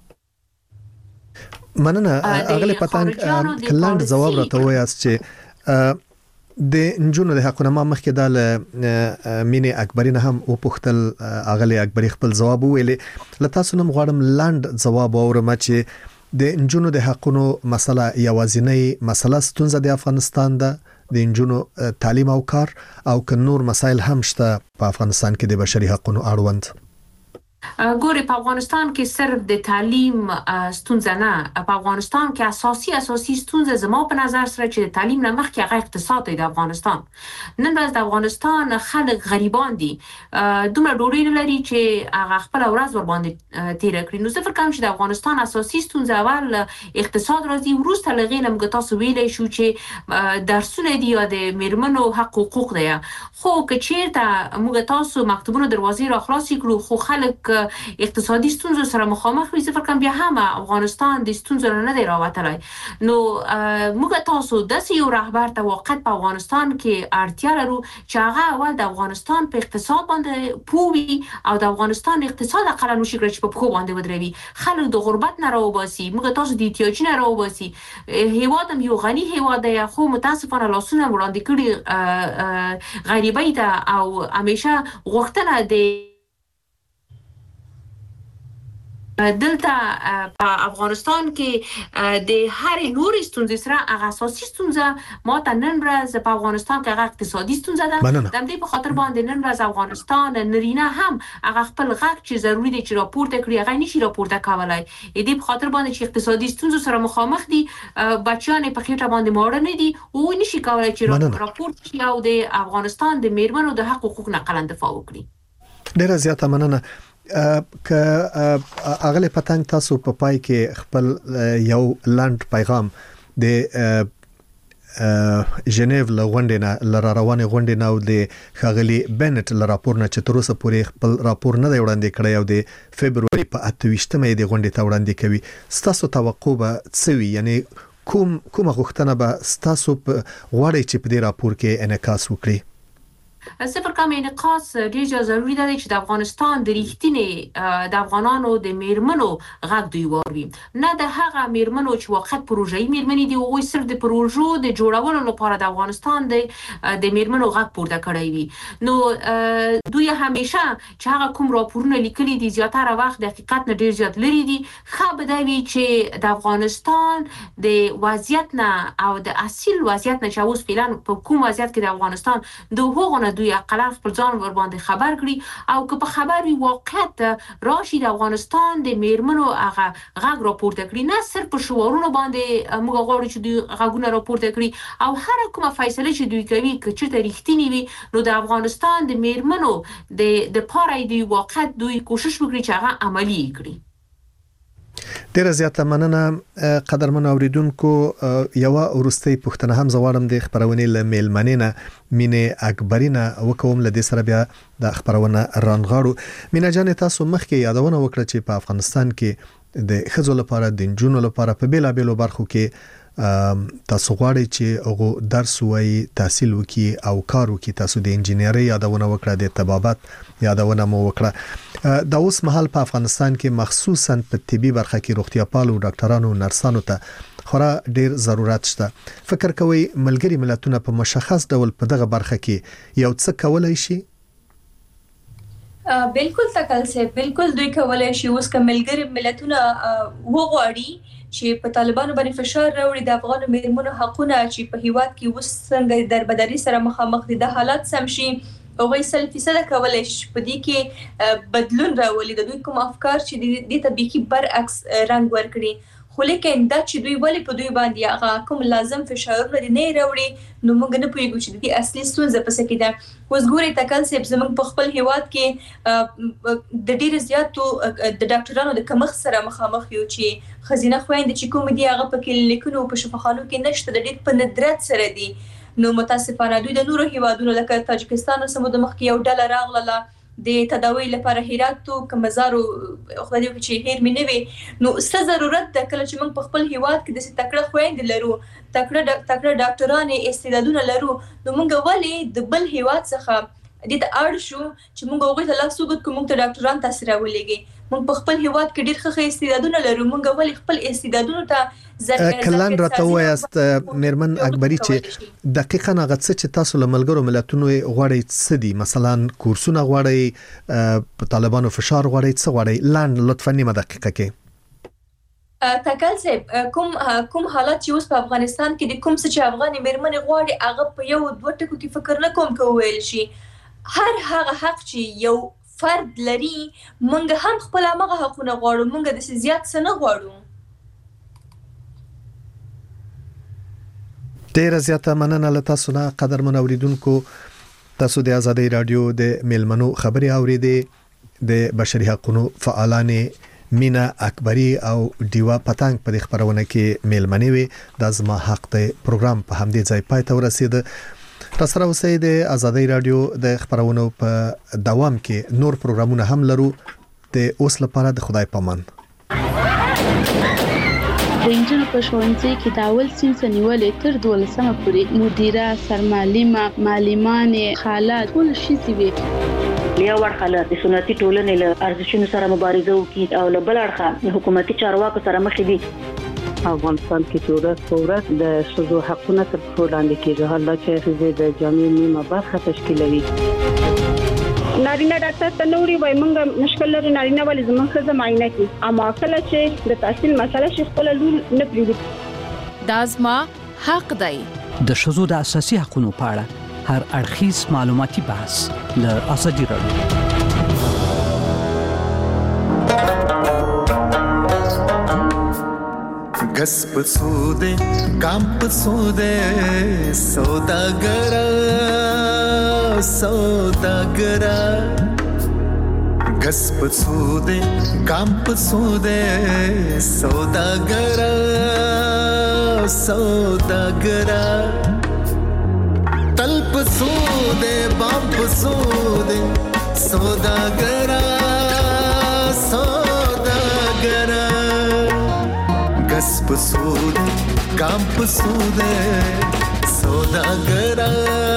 مننه اغله پتنګ کلاند جواب راته وایاست چې د انجونو د حقونه ما مخکې د مینه اکبری نه هم او پختل اغلی اکبری خپل جواب ویلې لته تاسو نم غواړم لاند جواب اورم چې د انجونو د حقونو مسله یوازینی مسله ستونزه د افغانستان ده د انجونو تعلیم او کار او که نور مسایل هم شته په افغانستان کې د بشري حقوقو اړوند؟ ګوري په افغانستان کې صرف د تعلیم ستونزه نه، په افغانستان کې اساسي ستونزه زما په نظر سره چې تعلیم نه مخکې هغه اقتصاد دی د افغانستان. نن ورځ د افغانستان خلک غریبان دي، دومره ډوډۍ نه لري چې هغه خپل ورځ ور باندې تیر کړي. نو زه فکر کوم چې د افغانستان اساسي ستونزه اول اقتصاد راځي، وروسته لغې نه موږ تاسو ویلې شو چې درسونه دي یا د میرمنو حقوق دی. خو که چیرته موږ تاسو مکتبونو دروازې را خلاصې کړو خو خلک اقتصادي ستونزو سره مخامخ وي، زه فکر کوم بیا هم افغانستان د ستونزو نه دی راوتلی. نو موږ تاسو داسې یو رهبر ته واقعا په افغانستان کې اړتیا لرو چې هغه اول د افغانستان په اقتصاد باندې پوه وي او د افغانستان اقتصاد اقلا نشي کړی چې په پښو باندې ودروي، خلک د غربت نه راوباسي، موږ تاسو د احتیاج نه راوباسي. هیواد هم یو غني هیواد دی خو متاسفانه لاسونه وړاندې کړي غریبۍ ته او همیشه غوښتنه د دلته په افغانستان کې د هر نور ستونزې سره هغه اساسي ستونزه ما ته نن ورځ په افغانستان کې هغه اقتصادي ستونزه ده. د دې په خاطر باندې نن ورځ افغانستان نرینه هم هغه خپل غږ چې ضروری دی چې راپورته کړي هغه نشي راپورته کولای. دې په خاطر باندې چې اقتصادي ستونزو سره مخامخ دي، بچیان په خېټه باندې ماړه نه دي او نشي کولای چې راپورته شي او د افغانستان د میرمنو د حقوقو نقل دفاع وکړي. ډیره زیاته مننه. که اغلی پتنګ تاسو په پای کې خپل یو لاند پیغام د ژنیو لغونډې نه لره روانې غونډې نه او د خاغلی بنت ل راپور نه چې تر اوسه پورې خپل راپور نه دی وړاندې کړی او د فبرवरी په 28مه د غونډې ته وړاندې کوي، ستاسو توقع به څه وي؟ یعنی کومه غوښتنه به ستاسو غواړئ چې په دې راپور کې انعکاس وکړي؟ زه فکر کوم انعکاس ډېر ضروري دی چې د افغانستان د ریښتینې د افغانانو د میرمنو غږ دوی واوري، نه د هغه میرمنو چې واقعا پروژې میرمنې دي او صرف د پروژو د جوړولو لپاره د افغانستان د میرمنو غږ پورته کړی وي. نو دوی همیشه چې هغه کوم راپورونه لیکلي دي زیاتره وخت د حقیقت نه ډېر زیات لري دي. ښه به دا وي چې د افغانستان د وضعیت نه او د اصیل وضعیت نه چې اوس فعلا په کوم وضعیت کې د افغانستان د هغو نه دوی اقلا خپل ځان ور باندې خبر کړي او که په خبر وي واقعیت راشي د افغانستان د میرمنو هغه غږ راپورته کړي، نه صرف په شعارونو باندې موږ غواړو چې دوی غږونه راپورته کړي او هر کومه فیصله چې دوی کوي که چېرته رښتینې وي نو د افغانستان د میرمنو د پاره دوی واقعیت دوی کوشش وکړي چې هغه عملي کړي. ډیره زیاته مننه قدرمن اوریدونکو. یو ورستۍ پښتنه هم زوړم د خبرونه ل میلمنینه مینه اکبرینه وکوم ل دې سره بیا د خبرونه رانغاړو. مینا جان تاسو مخکې یادونه وکړه چې په افغانستان کې د خزو لپاره د جنونو لپاره په بیلا بیلو برخو کې تاسو غواړئ چې هغه درس وایي، تحصیل وکړي او کار وکړي. تاسو د انجینری یادونه وکړه، د طبابت یادونه مو وکړه. د اوس مهال په افغانستان کې مخصوصا په طبي برخه کې روغتیا پالو ډاکټرانو نرسانو ته خورا ډیر ضرورت شته. فکر کوي ملګری ملتونه په مشخص ډول په دغه برخه کې یو څه کولای شي؟ بالکل تکل سه بالکل دوی کولای شي. اوس کوم ملګری ملتونه وغواړي چې په طالبانو باندې فشار راوړي د افغان میرمنو حقونه چې په هیواد کې اوس څنګه دربدري سره مخامخ دي د حالات سم شي او 100% کولای شي په دې کې بدلون راولي. د دوی کوم افکار چې د طبيعي برعکس رنگ ورکړي خو لیکن دا چې دوی ولې په دوی باندې هغه کوم لازم فشارونه نه راوړي نو موږ نه پوهیږو چې د اصلي ستونزه پس کې ده. اوس ګوري تکل سیب زموږ په خپل هیواد کې د ډیر زیاتو د ډاکټرانو د کمښت سره مخامخ یو چې خزینه خويندې چې کوم دي هغه په کلینیکونو په شفاخانو کې نشته، د ډیر په ندرت سره دي. نو متاسفانه دوی د نورو هیوادونو لکه تاجکستان سره د مخ کې یو ډله راغله د تداوی لپاره هرات او کمزارو خو دې چې هیر مینوي نو څه ضرورت ده کله چې موږ په خپل هیواد کې د تکړه خويندې لرو، تکړه ډاکټرانو استعدادونه لرو، نو موږ ولې د بل هیواد څخه د اړ شو چې موږ هغه ته لاس وګت کوم ته ډاکټران تاسو راولېږي. موږ په خپل هیواد کې ډېر ښه استعدادونه لرو، موږ ولې خپل استعدادونه ته کلان راته وایست میرمن اکبری چې دقیقاً هغه څه چې تاسو له ملګرو ملتونو غواړئ څه دي؟ مثلا کورسونه غواړئ، په طالبانو فشار غواړئ، څه غواړئ؟ لاند لطفاً نیمه دقیقه کې. تکل صاحب کوم حالات چې اوس په افغانستان کې د کوم څه چې افغاني مېرمنې غواړي هغه په یو دوه ټکو کې فکر نه کوم کویل شي هر هغه حق چې یو فرد لري مونږ هم خپل هغه حقونه غواړو مونږ د زیات څه نه غواړو ډیر زیاته مننه له تاسو نه قدرمن اوریدونکو تاسو د آزادۍ رادیو د میلمنو خبري اوریدې د بشري حقوقو فعالان مینا اکبری او دیوا پتنګ په خبرونه کې میلمنې وي د زما حق ته پروګرام په همدې ځای پای ته ورسید تاسو اوسئ د آزادۍ رادیو د خبرونو په دوام کې نور پروګرامونه هم لرو د اوس لپاره د خدای پامان د انجن په ښوونځي کې د اول صنف نیولې تر 12مه پورې مدیره سرمعلمه معلمان خاله ټول شي وي یو ورخاله د سنتي ټولنې له ارزښتونو سره مبارزه وکړي او له بل اړخه حکومتي چارواکو سره مخ دي افغانستان کې ټولنه د شذو حقونه تر څو لاندې کېږي حالا چې د جامعي نیمه برخه تشکیلوي نارینه ډاکټر ته نوري وای مونږ مشکل لري نارینه ولې زموږ ښځه معاینه کوي اما کله چې د تحصیل مسله شي خپل لور نه پریږدي دازما حق دی د شذو د اساسي حقوقو په اړه هر اړخیز معلوماتي بحث ل آزادي رادیو گس پسوده کام پسوده سوداگرا گس پسوده کام پسوده سوداگرا تل پسوده بام پسوده سوداگرا گس پسوده کام پسوده سوداگرا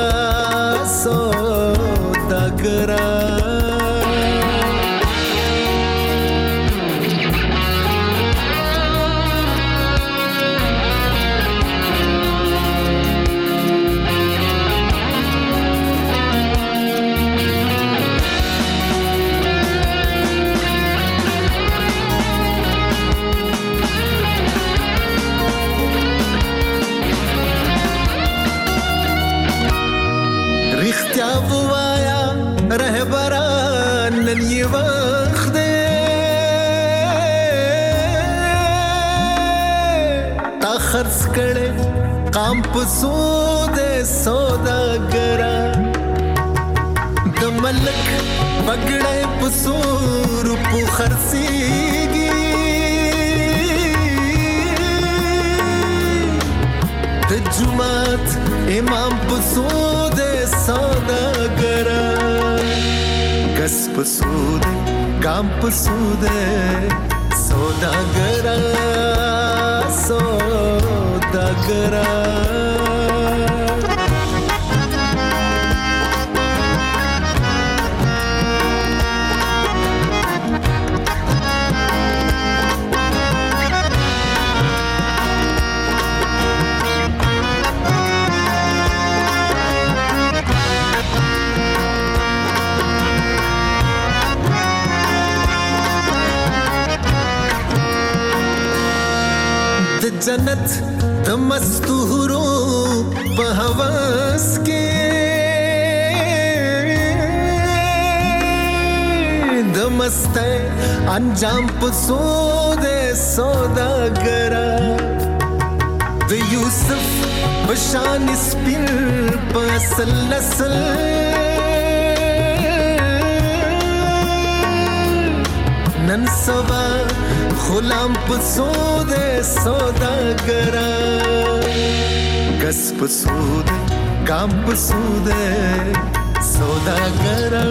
رهبران نن یې وخت دی تا خرڅ کړي قام په سود سوداګرا د ملک بغړې په سور په خرڅيږي د جمعات امام په سود سوداګرا گس پسوده کام پسوده سوداگرا جنت د مستورو په هوس کې د مست انجام په سود سوداګرا د یوسف بشان سپین په اصل نسل نن سبا غلام پسود سوداگرا گس پسود کام پسود سوداگرا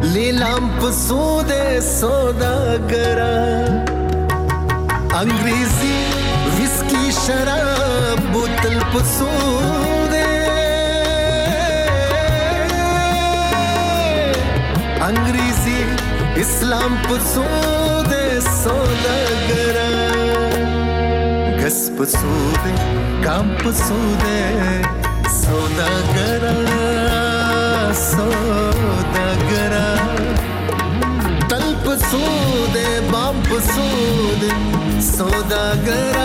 लीलाम पसूदे सौदागरा अंग्रेजी विस्की शराब बोतल पसूदे अंग्रेजी इस्लाम पसूदे सौदागरा गस पसूदे काम पसूदे सौदागरा सौदागरा तल पसूदे बाम पसूदे सौदागरा